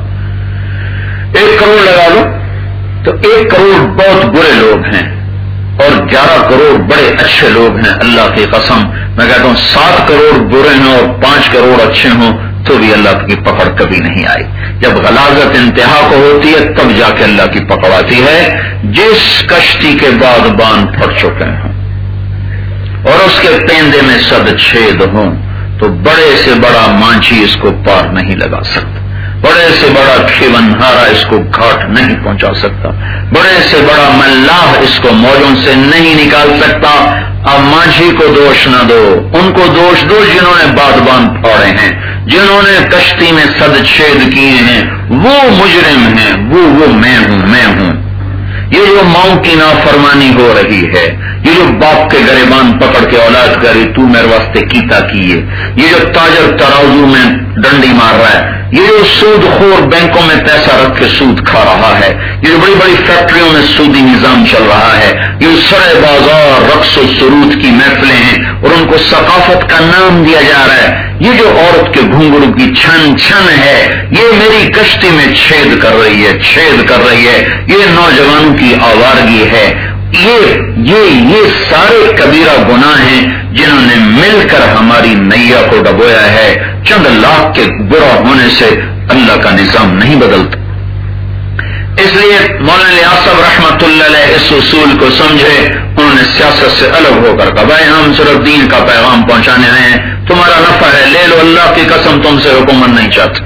ایک کروڑ لگا لو تو ایک کروڑ بہت برے لوگ ہیں اور گیارہ کروڑ بڑے اچھے لوگ ہیں. اللہ کی قسم میں کہتا ہوں سات کروڑ برے ہیں اور پانچ کروڑ اچھے ہوں تو بھی اللہ کی پکڑ کبھی نہیں آئی. جب غلاظت انتہا کو ہوتی ہے تب جا کے اللہ کی پکڑ آتی ہے. جس کشتی کے بعد باندھ پھٹ چکے ہیں اور اس کے پیندے میں صد چھید ہوں تو بڑے سے بڑا مانچھی اس کو پار نہیں لگا سکتا، بڑے سے بڑا کھیونہارا اس کو گھاٹ نہیں پہنچا سکتا، بڑے سے بڑا ملاح اس کو موجوں سے نہیں نکال سکتا. اب مانجھی کو دوش نہ دو، ان کو دوش دو جنہوں نے بادبان پھاڑے ہیں، جنہوں نے کشتی میں صد چھید کیے ہیں، وہ مجرم ہیں، وہ وہ میں ہوں میں ہوں. یہ جو ماؤں کی نافرمانی ہو رہی ہے، یہ جو باپ کے گریبان پکڑ کے اولاد کری تو میرے واسطے کیتا کیے، یہ جو تاجر ترازو میں ڈنڈی مار رہا ہے، یہ جو سود خور بینکوں میں پیسہ رکھ کے سود کھا رہا ہے، یہ جو بڑی بڑی فیکٹریوں میں سودی نظام چل رہا ہے، یہ سڑے بازار رقص و سرود کی محفلیں ہیں اور ان کو ثقافت کا نام دیا جا رہا ہے، یہ جو عورت کے گھنگرو کی چھن چھن ہے، یہ میری کشتی میں چھید کر رہی ہے چھید کر رہی ہے، یہ نوجوانوں کی آوارگی ہے، یہ یہ یہ سارے کبیرہ گناہ ہیں جنہوں نے مل کر ہماری نیا کو ڈبویا ہے. چند لاکھ کے برا ہونے سے اللہ کا نظام نہیں بدلتا. اس لیے مولانا الیاس صاحب رحمۃ اللہ علیہ اس اصول کو سمجھے، انہوں نے سیاست سے الگ ہو کر کہا بھائی ہم صرف دین کا پیغام پہنچانے آئے ہیں، تمہارا نفع ہے لے لو، اللہ کی قسم تم سے حکومت نہیں چاہتے،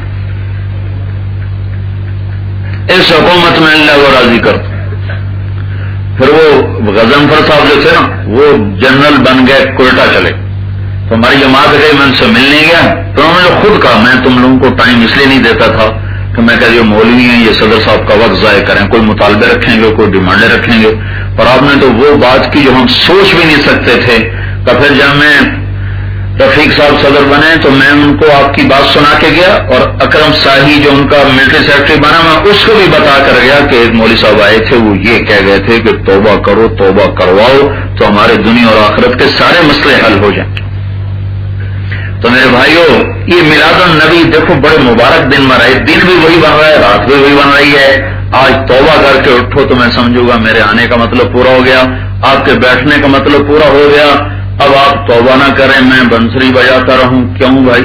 اس حکومت میں اللہ کو راضی کرتا۔ پھر وہ غضنفر صاحب جو تھے نا وہ جنرل بن گئے، کوئٹہ چلے، تو ہماری جماعت گئی، میں ان سے ملنے گیا تو انہوں نے خود کہا میں تم لوگوں کو ٹائم اس لیے نہیں دیتا تھا کہ میں کہہ یہ مولوی ہیں، یہ صدر صاحب کا وقت ضائع کریں، کوئی مطالبے رکھیں گے، کوئی ڈیمانڈیں رکھیں گے، اور آپ نے تو وہ بات کی جو ہم سوچ بھی نہیں سکتے تھے۔ تو پھر جب میں رفیق صاحب صدر بنے تو میں ان کو آپ کی بات سنا کے گیا، اور اکرم ساہی جو ان کا ملٹری سیکرٹری بنا میں اس کو بھی بتا کر گیا کہ ایک مولوی صاحب آئے تھے، وہ یہ کہہ گئے تھے کہ توبہ کرو، توبہ کرواؤ تو ہمارے دنیا اور آخرت کے سارے مسئلے حل ہو جائیں۔ تو میرے بھائیو یہ میلاد النبی دیکھو بڑے مبارک دن منائے، دن بھی وہی بن رہا ہے، رات بھی وہی بن رہی ہے۔ آج توبہ کر کے اٹھو تو میں سمجھوں گا میرے آنے کا مطلب پورا ہو گیا، آپ کے بیٹھنے کا مطلب پورا ہو گیا۔ اب آپ توبہ نہ کریں میں بنسری بجاتا رہوں، کیوں بھائی؟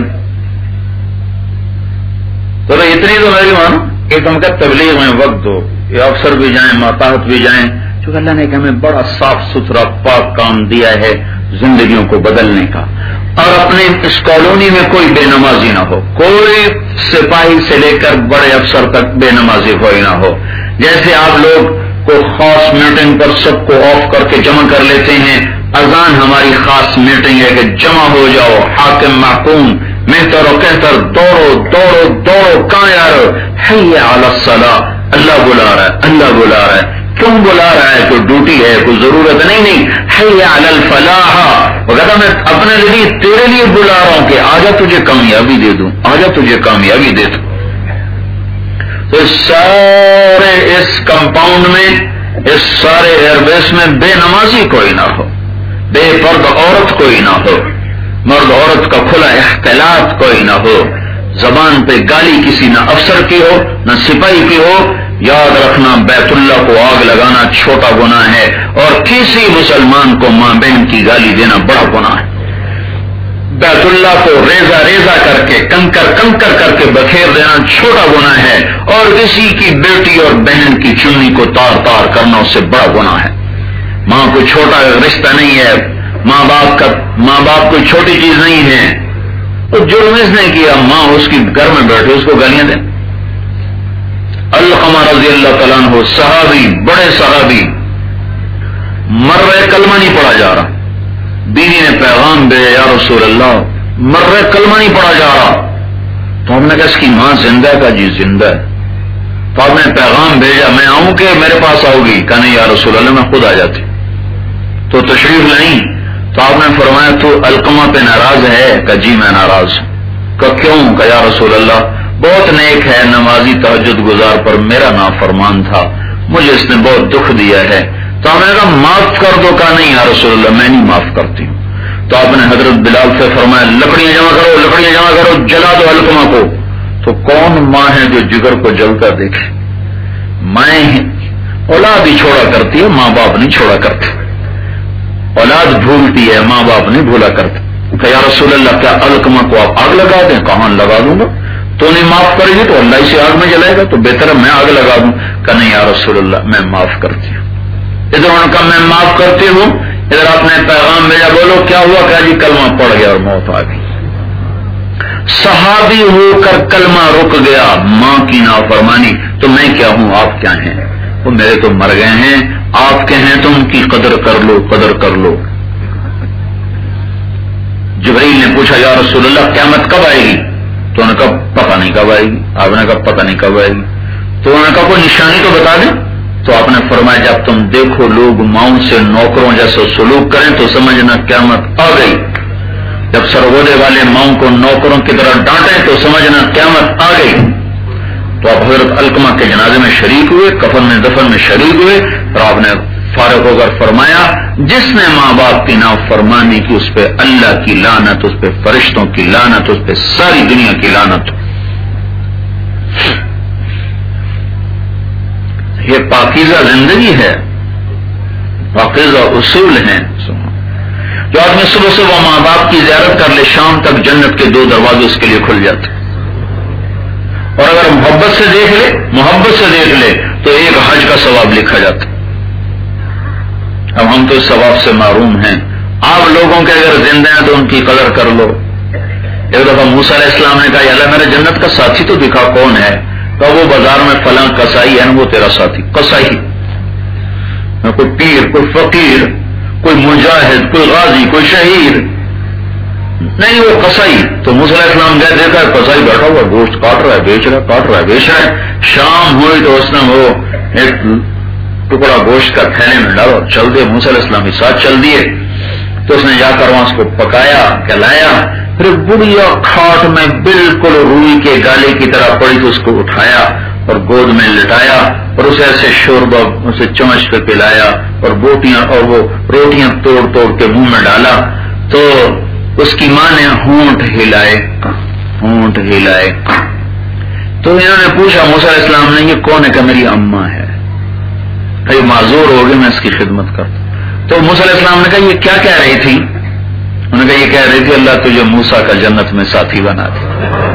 تو اتنی تو میری مانو کہ تم کا تبلیغ میں وقت دو، یہ افسر بھی جائیں، ماتحت بھی جائیں، چونکہ اللہ نے کہ ہمیں بڑا صاف ستھرا پاک کام دیا ہے زندگیوں کو بدلنے کا، اور اپنے اس کالونی میں کوئی بے نمازی نہ ہو، کوئی سپاہی سے لے کر بڑے افسر تک بے نمازی کوئی نہ ہو۔ جیسے آپ لوگ کو خاص میٹنگ پر سب کو آف کر کے جمع کر لیتے ہیں، اذان ہماری خاص میٹنگ ہے کہ جمع ہو جاؤ، حاکم محکوم مہتر و کہتر دوڑو دوڑو دوڑو، کہاں یار حی علی الصلاۃ، اللہ بلا رہا ہے، اللہ بلا رہا ہے، کیوں بلا رہا ہے؟ کوئی ڈیوٹی ہے، کوئی ضرورت نہیں، نہیں حی علی الفلاح، وہ کہتا میں اپنے لیے تیرے لیے بلا رہا ہوں کہ آجا تجھے کامیابی دے دوں، آجا تجھے کامیابی دے دوں۔ تو سارے اس کمپاؤنڈ میں، اس سارے ایئر بیس میں بے نمازی کوئی نہ ہو، بے پرد عورت کوئی نہ ہو، مرد عورت کا کھلا اختلاط کوئی نہ ہو، زبان پہ گالی کسی نہ افسر کی ہو نہ سپاہی کی ہو۔ یاد رکھنا بیت اللہ کو آگ لگانا چھوٹا گناہ ہے، اور کسی مسلمان کو ماں بہن کی گالی دینا بڑا گناہ ہے۔ بیت اللہ کو ریزہ ریزہ کر کے کنکر کنکر کر کے بکھیر دینا چھوٹا گناہ ہے، اور کسی کی بیٹی اور بہن کی چننی کو تار تار کرنا اس سے بڑا گناہ ہے۔ ماں کوئی چھوٹا رشتہ نہیں ہے، ماں باپ کا ماں باپ کوئی چھوٹی چیز نہیں ہے۔ تو جرم اس نے کیا، ماں اس کی گھر میں بیٹھے اس کو گالیاں دیں۔ علقمہ رضی اللہ تعالیٰ عنہ صحابی، بڑے صحابی، مر رہے کلمہ نہیں پڑھا جا رہا، بیوی نے پیغام بھیجا یا رسول اللہ مر رہے کلمہ نہیں پڑھا جا رہا، تو ہم نے کہا اس کی ماں زندہ ہے؟ کہا جی زندہ ہے۔ تو آپ نے پیغام بھیجا میں آؤں کہ میرے پاس آؤ گی؟ کہا نہیں یا رسول اللہ میں خود آ جاتی۔ تو تشریف لائیں تو آپ نے فرمایا تو علقمہ پہ ناراض ہے؟ کہ جی میں ناراض ہوں۔ کہ کیوں؟ کہ یا رسول اللہ بہت نیک ہے، نمازی تہجد گزار، پر میرا نافرمان تھا، مجھے اس نے بہت دکھ دیا ہے۔ تو آپ نے کہا معاف کر دو؟ کہا نہیں یا رسول اللہ میں نہیں معاف کرتی ہوں۔ تو آپ نے حضرت بلال سے فرمایا لکڑیاں جمع کرو، لکڑیاں جمع کرو، جلا دو علقمہ کو۔ تو کون ماں ہے جو جگر کو جلتا دیکھے؟ مائیں اولاد ہی چھوڑا کرتی ہے، ماں باپ نہیں چھوڑا کرتے۔ اولاد بھولتی ہے، ماں باپ نہیں بھولا کرتے۔ کہ یا رسول اللہ کیا علقمہ کو آپ آگ لگا دیں؟ کہاں لگا دوں گا، تو نہیں معاف کرے گی تو اللہ اسے آگ میں جلائے گا، تو بہتر ہے میں آگ لگا دوں۔ کہ نہیں یا رسول اللہ میں معاف کرتی ہوں۔ ادھر ان کا میں معاف کرتی ہوں، ادھر آپ نے پیغام بھیجا، بولو کیا ہوا؟ کہا جی کلمہ پڑ گیا اور موت آ گئی۔ صحابی ہو کر کلمہ رک گیا، ماں کی نافرمانی، تو میں کیا ہوں آپ کیا ہیں؟ وہ میرے تو مر گئے ہیں، آپ کے ہیں تو ان کی قدر کر لو، قدر کر لو۔ جبرائیل نے پوچھا یا رسول اللہ قیامت کب آئے گی؟ تو انہوں نے کہا پتہ نہیں کب آئے گی۔ آپ نے کہا پتہ نہیں کب آئے گی، تو انہوں نے کہا کوئی نشانی تو بتا دیں۔ تو آپ نے فرمایا جب تم دیکھو لوگ ماؤں سے نوکروں جیسے سلوک کریں تو سمجھنا قیامت آ گئی، جب سرگودے والے ماؤں کو نوکروں کی طرح ڈانٹیں تو سمجھنا قیامت آ گئی۔ تو آپ حضرت علقمہ کے جنازے میں شریک ہوئے، کفن میں دفن میں شریک ہوئے، اور آپ نے فارغ ہو کر فرمایا جس نے ماں باپ کی نافرمانی کی اس پہ اللہ کی لعنت، اس پہ فرشتوں کی لعنت، اس پہ ساری دنیا کی لعنت۔ یہ پاکیزہ زندگی ہے، پاکیزہ اصول ہیں۔ جو آدمی صبح صبح ماں باپ کی زیارت کر لے شام تک جنت کے دو دروازے اس کے لیے کھل جاتے، اور اگر محبت سے دیکھ لے محبت سے دیکھ لے تو ایک حج کا ثواب لکھا جاتا. اب ہم تو اس ثواب سے محروم ہیں. آپ لوگوں کے اگر زندہ ہیں تو ان کی قدر کر لو. ایک دفعہ موسیٰ علیہ السلام نے کہا اللہ میرے جنت کا ساتھی تو دکھا کون ہے؟ تو وہ بازار میں فلاں کسائی ہے نا وہ تیرا ساتھی. کسائی کوئی پیر، کوئی فقیر، کوئی مجاہد، کوئی غازی، کوئی شہید نہیں، وہ کسائی. تو موسیٰ علیہ السلام گئے، دیکھا کسائی بیٹھا ہوا گوشت کاٹ رہا ہے، بیچ رہا ہے، کاٹ رہا ہے، بیچ رہا ہے. شام ہوئی تو اس نے وہ ایک ٹکڑا گوشت کا تھیلے میں ڈالا، چل دے. موسیٰ علیہ السلام کے ساتھ چل دیے. تو اس نے جا کر وہاں اس کو پکایا، کھلایا. پھر بڑھیا کھاٹ میں بالکل روئی کے گالے کی طرح پڑی تو اس کو اٹھایا اور گود میں لٹایا اور اسے ایسے شوربہ اسے چمچ پہ پلایا اور بوٹیاں اور وہ روٹیاں توڑ توڑ کے منہ میں ڈالا. تو اس کی ماں نے ہونٹ ہلائے ہونٹ ہلائے تو انہوں نے پوچھا موسیٰ علیہ السلام نے یہ کون ہے؟ کہ میری اماں ہے. بھائی معذور ہو گئے، میں اس کی خدمت کرتا. تو موسیٰ علیہ السلام نے کہا یہ کیا کہہ رہی تھی؟ انہوں نے کہا یہ کہہ رہی تھی اللہ تجھے موسیٰ کا جنت میں ساتھی بنا دے.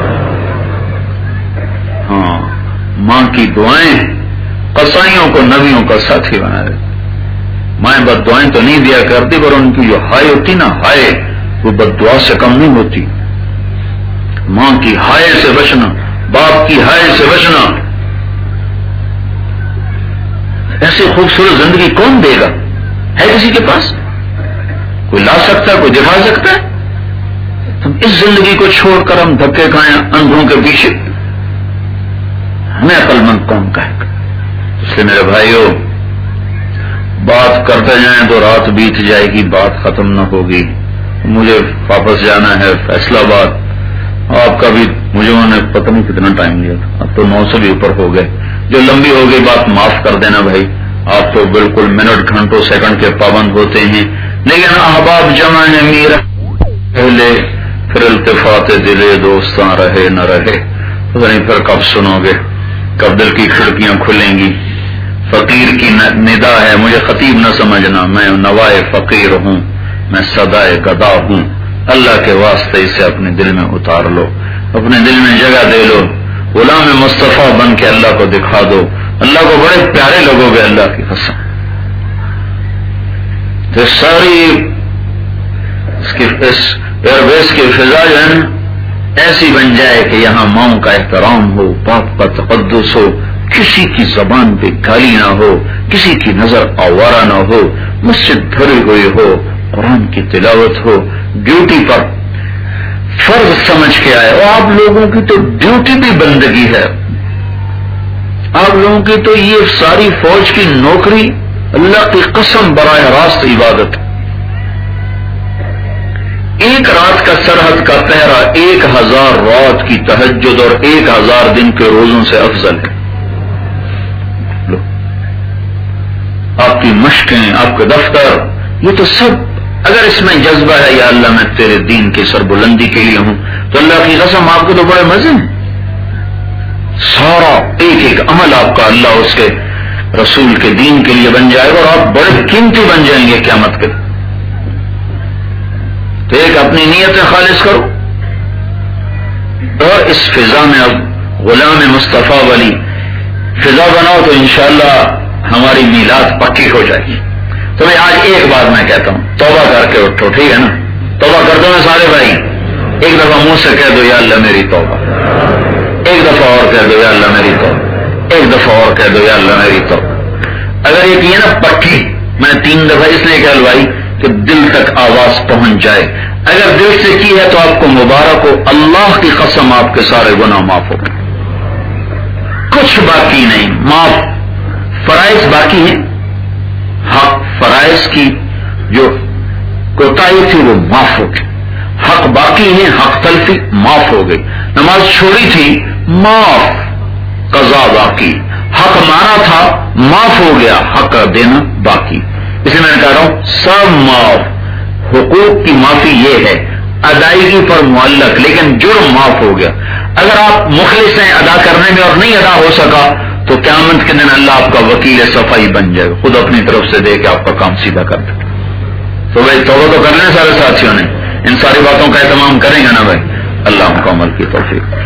ہاں، ماں کی دعائیں قصائیوں کو نبیوں کا ساتھی بنا دے. مائیں بد دعائیں تو نہیں دیا کرتی، پر ان کی جو ہائے ہوتی نا، ہائے وہ بد دعا سے کم نہیں ہوتی. ماں کی ہائے سے بچنا، باپ کی ہائے سے بچنا. ایسی خوبصورت زندگی کون دے گا؟ ہے کسی کے پاس؟ کوئی لا سکتا ہے؟ کوئی دکھا سکتا ہے؟ ہم اس زندگی کو چھوڑ کر ہم دھکے کھائیں اندھوں کے پیچھے. ہمیں عقل مند کون کہے گا؟ اس لیے میرے بھائیوں، بات کرتے جائیں تو رات بیت جائے گی، بات ختم نہ ہوگی. مجھے واپس جانا ہے فیصلہ آباد. آپ کا بھی مجھے انہوں نے پتہ نہیں کتنا ٹائم لیا تھا، اب تو نو سے بھی اوپر ہو گئے. جو لمبی ہو گئی بات معاف کر دینا بھائی، آپ تو بالکل منٹ گھنٹوں سیکنڈ کے پابند ہوتے ہیں. لیکن احباب جمع ہے میرا پہلے، پھر التفات دلے دوستاں رہے نہ رہے. پتہ نہیں پھر کب سنو گے، کب دل کی کھڑکیاں کھلیں گی. فقیر کی ندا ہے، مجھے خطیب نہ سمجھنا، میں نوائے فقیر ہوں، میں صدائے گدا ہوں. اللہ کے واسطے اسے اپنے دل میں اتار لو، اپنے دل میں جگہ دے لو. غلام مصطفیٰ بن کے اللہ کو دکھا دو. اللہ کو بڑے پیارے لوگوں گے، اللہ کی قسم. تو ساری اس کی اس ایئر بیس کی فضا جو ہے ایسی بن جائے کہ یہاں ماؤں کا احترام ہو، باپ کا تقدس ہو، کسی کی زبان پہ گالی نہ ہو، کسی کی نظر آوارہ نہ ہو، مسجد بھری ہوئی ہو، قرآن کی تلاوت ہو. ڈیوٹی پر فرض سمجھ کے آئے. اور آپ لوگوں کی تو ڈیوٹی بھی بندگی ہے. آپ لوگوں کی تو یہ ساری فوج کی نوکری اللہ کی قسم براہ راست عبادت. ایک رات کا سرحد کا پہرا ایک ہزار رات کی تہجد اور ایک ہزار دن کے روزوں سے افضل ہے. لو، آپ کی مشقیں، آپ کے دفتر، یہ تو سب اگر اس میں جذبہ ہے یا اللہ میں تیرے دین کی سربلندی کے لیے ہوں، تو اللہ کی قسم آپ کو تو بڑے مزے ہیں. سارا ایک ایک عمل آپ کا اللہ اس کے رسول کے دین کے لیے بن جائے گا اور آپ بڑے قیمتی بن جائیں گے قیامت کے. تو ایک اپنی نیتیں خالص کرو اور اس فضا میں اب غلام مصطفیٰ والی فضا بناؤ تو انشاءاللہ ہماری میلاد پکی ہو جائے گی. تو میں آج ایک بات میں کہتا ہوں، توبہ کر کے اٹھو، ٹھیک ہے نا؟ توبہ کر دو نا سارے بھائی. ایک دفعہ منہ سے کہہ دو یا اللہ میری توبہ. ایک دفعہ اور کہہ دو یا اللہ میری توبہ. ایک دفعہ اور کہہ دو یا اللہ میری توبہ. اگر یہ کی نا پکی، میں تین دفعہ اس لیے کہہ لوائی کہ دل تک آواز پہنچ جائے. اگر دل سے کی ہے تو آپ کو مبارک ہو، اللہ کی قسم آپ کے سارے گناہ معاف ہو گئے، کچھ باقی نہیں. معاف فرائض باقی ہیں، حق فرائض کی جو کوتاہی تھی وہ معاف ہو گئی. حق باقی ہیں، حق تلفی معاف ہو گئی. نماز چھوڑی تھی معاف، قضا باقی. حق مارا تھا معاف ہو گیا، حق کا دینا باقی. اس لیے میں کہہ رہا ہوں سب معاف. حقوق کی معافی یہ ہے ادائیگی پر معلق، لیکن جرم معاف ہو گیا. اگر آپ مخلص ہیں ادا کرنے میں اور نہیں ادا ہو سکا تو قیامت کے دن اللہ آپ کا وکیل صفائی بن جائے گا، خود اپنی طرف سے دے کے آپ کا کام سیدھا کر دے. تو بھائی توبہ تو کر لیں سارے ساتھیوں نے، ان ساری باتوں کا اہتمام کریں گے نا بھائی. اللہ ہم کو عمل کی توفیق.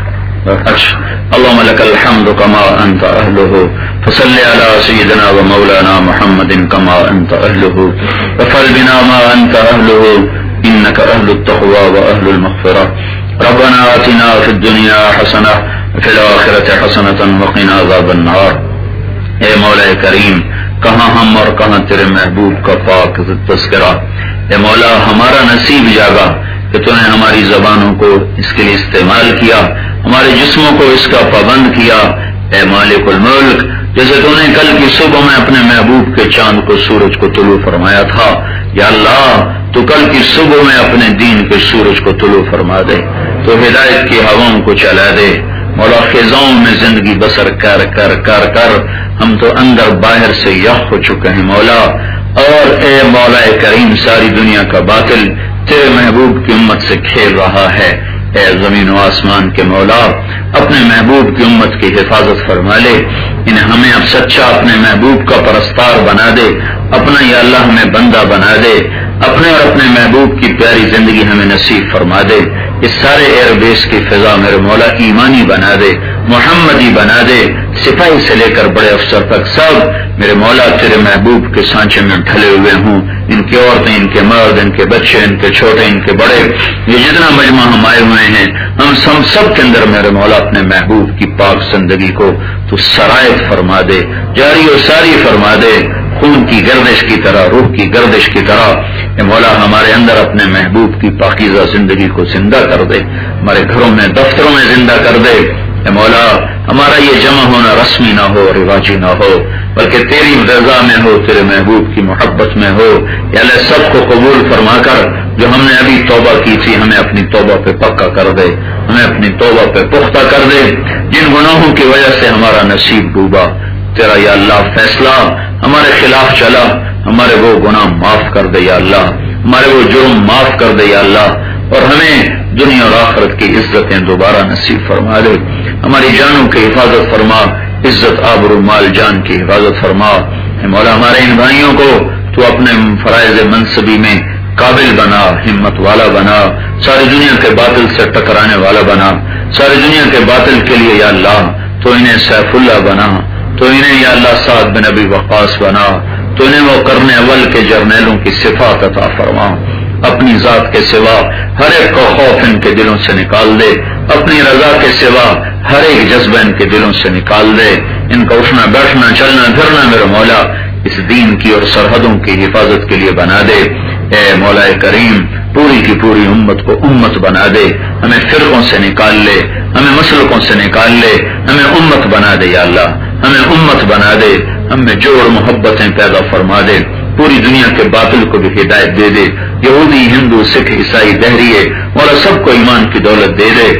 اللهم لك الحمد كما أنت أهله فصل على سيدنا ومولانا محمد كما أنت أهله وفعل بنا ما أنت أهله إنك أهل التقوى وأهل المغفرة ربنا آتنا في الدنيا حسنة وفي الآخرة حسنة وقنا عذاب النار. اے مولا کریم، کہاں ہم اور کہاں تیرے محبوب کا پاک تذکرہ. اے مولا ہمارا نصیب جاگا کہ تو نے ہماری زبانوں کو اس کے لیے استعمال کیا، ہمارے جسموں کو اس کا پابند کیا. اے مالک الملک، جیسے تو نے کل کی صبح میں اپنے محبوب کے چاند کو سورج کو طلوع فرمایا تھا، یا اللہ تو کل کی صبح میں اپنے دین کے سورج کو طلوع فرما دے، تو ہدایت کی ہواؤں کو چلا دے. مولا خزاؤں میں زندگی بسر کر کر کر کر ہم تو اندر باہر سے یخ ہو چکے ہیں مولا. اور اے مولا کریم، ساری دنیا کا باطل تیرے محبوب کی امت سے کھیل رہا ہے. اے زمین و آسمان کے مولا، اپنے محبوب کی امت کی حفاظت فرما لے. انہیں ہمیں اب سچا اپنے محبوب کا پرستار بنا دے، اپنا یا اللہ ہمیں بندہ بنا دے، اپنے اور اپنے محبوب کی پیاری زندگی ہمیں نصیب فرما دے. اس سارے ایئر بیس کی فضا میرے مولا ایمانی بنا دے، محمدی بنا دے. سپاہی سے لے کر بڑے افسر تک سب میرے مولا تیرے محبوب کے سانچے میں ڈھلے ہوئے ہوں. ان کی عورتیں، ان کے مرد، ان کے بچے، ان کے چھوٹے، ان کے بڑے، یہ جتنا مجمع ہم آئے ہوئے ہیں، ہم سب سب کے اندر میرے مولا اپنے محبوب کی پاک زندگی کو تو سرایت فرما دے، جاری و ساری فرما دے، خون کی گردش کی طرح، روح کی گردش کی طرح. اے مولا ہمارے اندر اپنے محبوب کی پاکیزہ زندگی کو زندہ کر دے، ہمارے گھروں میں، دفتروں میں زندہ کر دے. اے مولا ہمارا یہ جمع ہونا رسمی نہ ہو، رواجی نہ ہو، بلکہ تیری رضا میں ہو، تیرے محبوب کی محبت میں ہو. یا اللہ سب کو قبول فرما کر، جو ہم نے ابھی توبہ کی تھی ہمیں اپنی توبہ پہ پکا کر دے، ہمیں اپنی توبہ پہ پختہ کر دے. جن گناہوں کی وجہ سے ہمارا نصیب ڈوبا، تیرا یا اللہ فیصلہ ہمارے خلاف چلا، ہمارے وہ گناہ معاف کر دے یا اللہ، ہمارے وہ جرم معاف کر دے یا اللہ، اور ہمیں دنیا اور آخرت کی عزتیں دوبارہ نصیب فرما دے. ہماری جانوں کی حفاظت فرما، عزت آبرو مال جان کی حفاظت فرما. اے مولا ہمارے ان بھائیوں کو تو اپنے فرائض منصبی میں قابل بنا، ہمت والا بنا، ساری دنیا کے باطل سے ٹکرانے والا بنا، ساری دنیا کے باطل کے لیے یا اللہ تو انہیں سیف اللہ بنا، تو انہیں یا اللہ سعد بن ابی وقاص بنا، تو انہیں وہ قرن اول کے جرنیلوں کی صفات عطا فرما. اپنی ذات کے سوا ہر ایک کو خوف ان کے دلوں سے نکال دے، اپنی رضا کے سوا ہر ایک جذبہ ان کے دلوں سے نکال دے. ان کا اٹھنا بیٹھنا چلنا پھرنا میرے مولا اس دین کی اور سرحدوں کی حفاظت کے لیے بنا دے. اے مولا کریم، پوری کی پوری امت کو امت بنا دے، ہمیں فرقوں سے نکال لے، ہمیں مسلکوں سے نکال لے، ہمیں امت بنا دے یا اللہ، ہمیں امت بنا دے، ہمیں جوڑ محبتیں پیدا فرما دے. پوری دنیا کے باطل کو بھی ہدایت دے دے، یہودی، ہندو، سکھ، عیسائی، دہریے اور سب کو ایمان کی دولت دے دے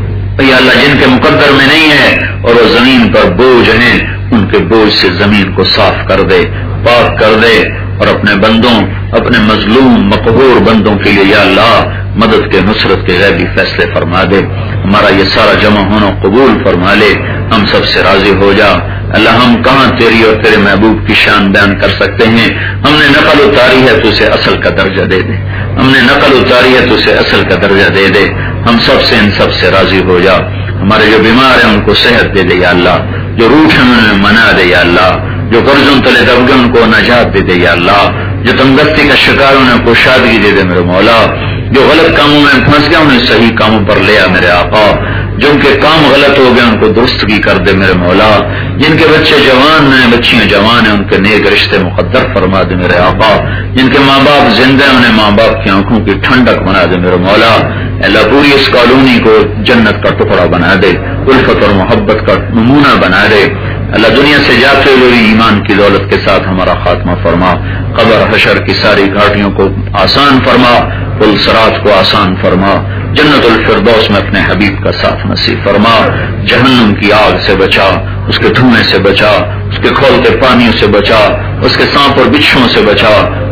یا اللہ. جن کے مقدر میں نہیں ہے اور وہ زمین پر بوجھ ہیں، ان کے بوجھ سے زمین کو صاف کر دے، پاک کر دے، اور اپنے بندوں، اپنے مظلوم مقہور بندوں کے لیے یا اللہ مدد کے، نصرت کے غیبی فیصلے فرما دے. ہمارا یہ سارا جمع ہونا قبول فرما لے، ہم سب سے راضی ہو جا. اللہ ہم کہاں تیری اور تیرے محبوب کی شان بیان کر سکتے ہیں؟ ہم نے نقل اتاری ہے تو اسے اصل کا درجہ دے دے، ہم نے نقل اتاری ہے تو اسے اصل کا درجہ دے دے. ہم سب سے ان سب سے راضی ہو جا. ہمارے جو بیمار ہیں ان کو صحت دے دے یا اللہ، جو روٹ ہیں انہیں منا دے یا اللہ، جو قرضوں تلے دبگے ان کو نجات دے دے یا اللہ، جو تندرستی کا شکار انہیں کشادگی دے دے میرے مولا، جو غلط کاموں میں پھنس گیا انہیں صحیح کاموں پر لے آ میرے آقا، جن کے کام غلط ہو گئے ان کو درستگی کر دے میرے مولا، جن کے بچے جوان ہیں، بچیاں جوان ہیں، ان کے نیک رشتے مقدر فرما دے میرے آقا، جن کے ماں باپ زندہ ہیں انہیں ماں باپ کی آنکھوں کی ٹھنڈک بنا دے میرے مولا. اللہ پوری اس کالونی کو جنت کا ٹکڑا بنا دے، الفت اور محبت کا نمونہ بنا دے. اللہ دنیا سے جاتے ہوئے ایمان کی دولت کے ساتھ ہمارا خاتمہ فرما. قبر حشر کی ساری گھاٹیوں کو آسان فرما، پل صراط کو آسان فرما. جنت الفردوس میں اپنے حبیب کا ساتھ نصیب فرما. جہنم کی آگ سے بچا، اس کے دھوئیں سے بچا، اس کے کھولتے پانیوں سے بچا، اس کے سانپ اور بچھوؤں سے بچا،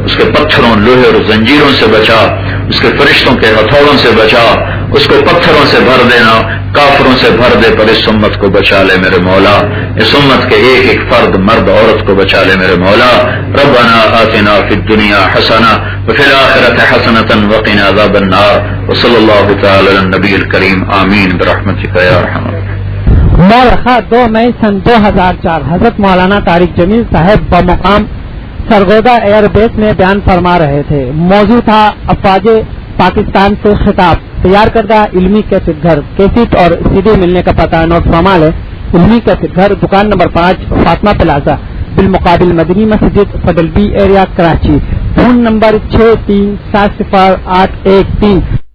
اس کے پتھروں لوہے اور زنجیروں سے بچا، اس کے فرشتوں کے ہتھوڑوں سے بچا، اس کو پتھروں سے بھر دینا، کافروں سے بھر دے پر اس امت کو بچا لے میرے مولا، اس امت کے ایک ایک فرد مرد عورت کو بچا لے میرے مولا۔ ربنا آتنا فی الدنیا حسنہ وفی الآخرۃ حسنۃ وقنا عذاب النار، وصلی اللہ تعالی علی النبی الکریم، آمین برحمتک یا ارحم الراحمین۔ مورخہ دو مئی سن دو ہزار چار حضرت مولانا طارق جمیل صاحب بمقام سرگودا ایئر بیس میں بیان فرما رہے تھے۔ موضوع تھا افواج پاکستان سے خطاب۔ تیار کردہ علمی کیسٹ گھر، کیسٹ اور سی ڈی ملنے کا پتہ نوٹ فرما لے۔ علمی کیسٹ گھر، دکان نمبر پانچ، فاطمہ پلازا، بالمقابل مدنی مسجد، فڈل B area, Karachi. Phone number چھ تین سات صفر آٹھ ایک تین۔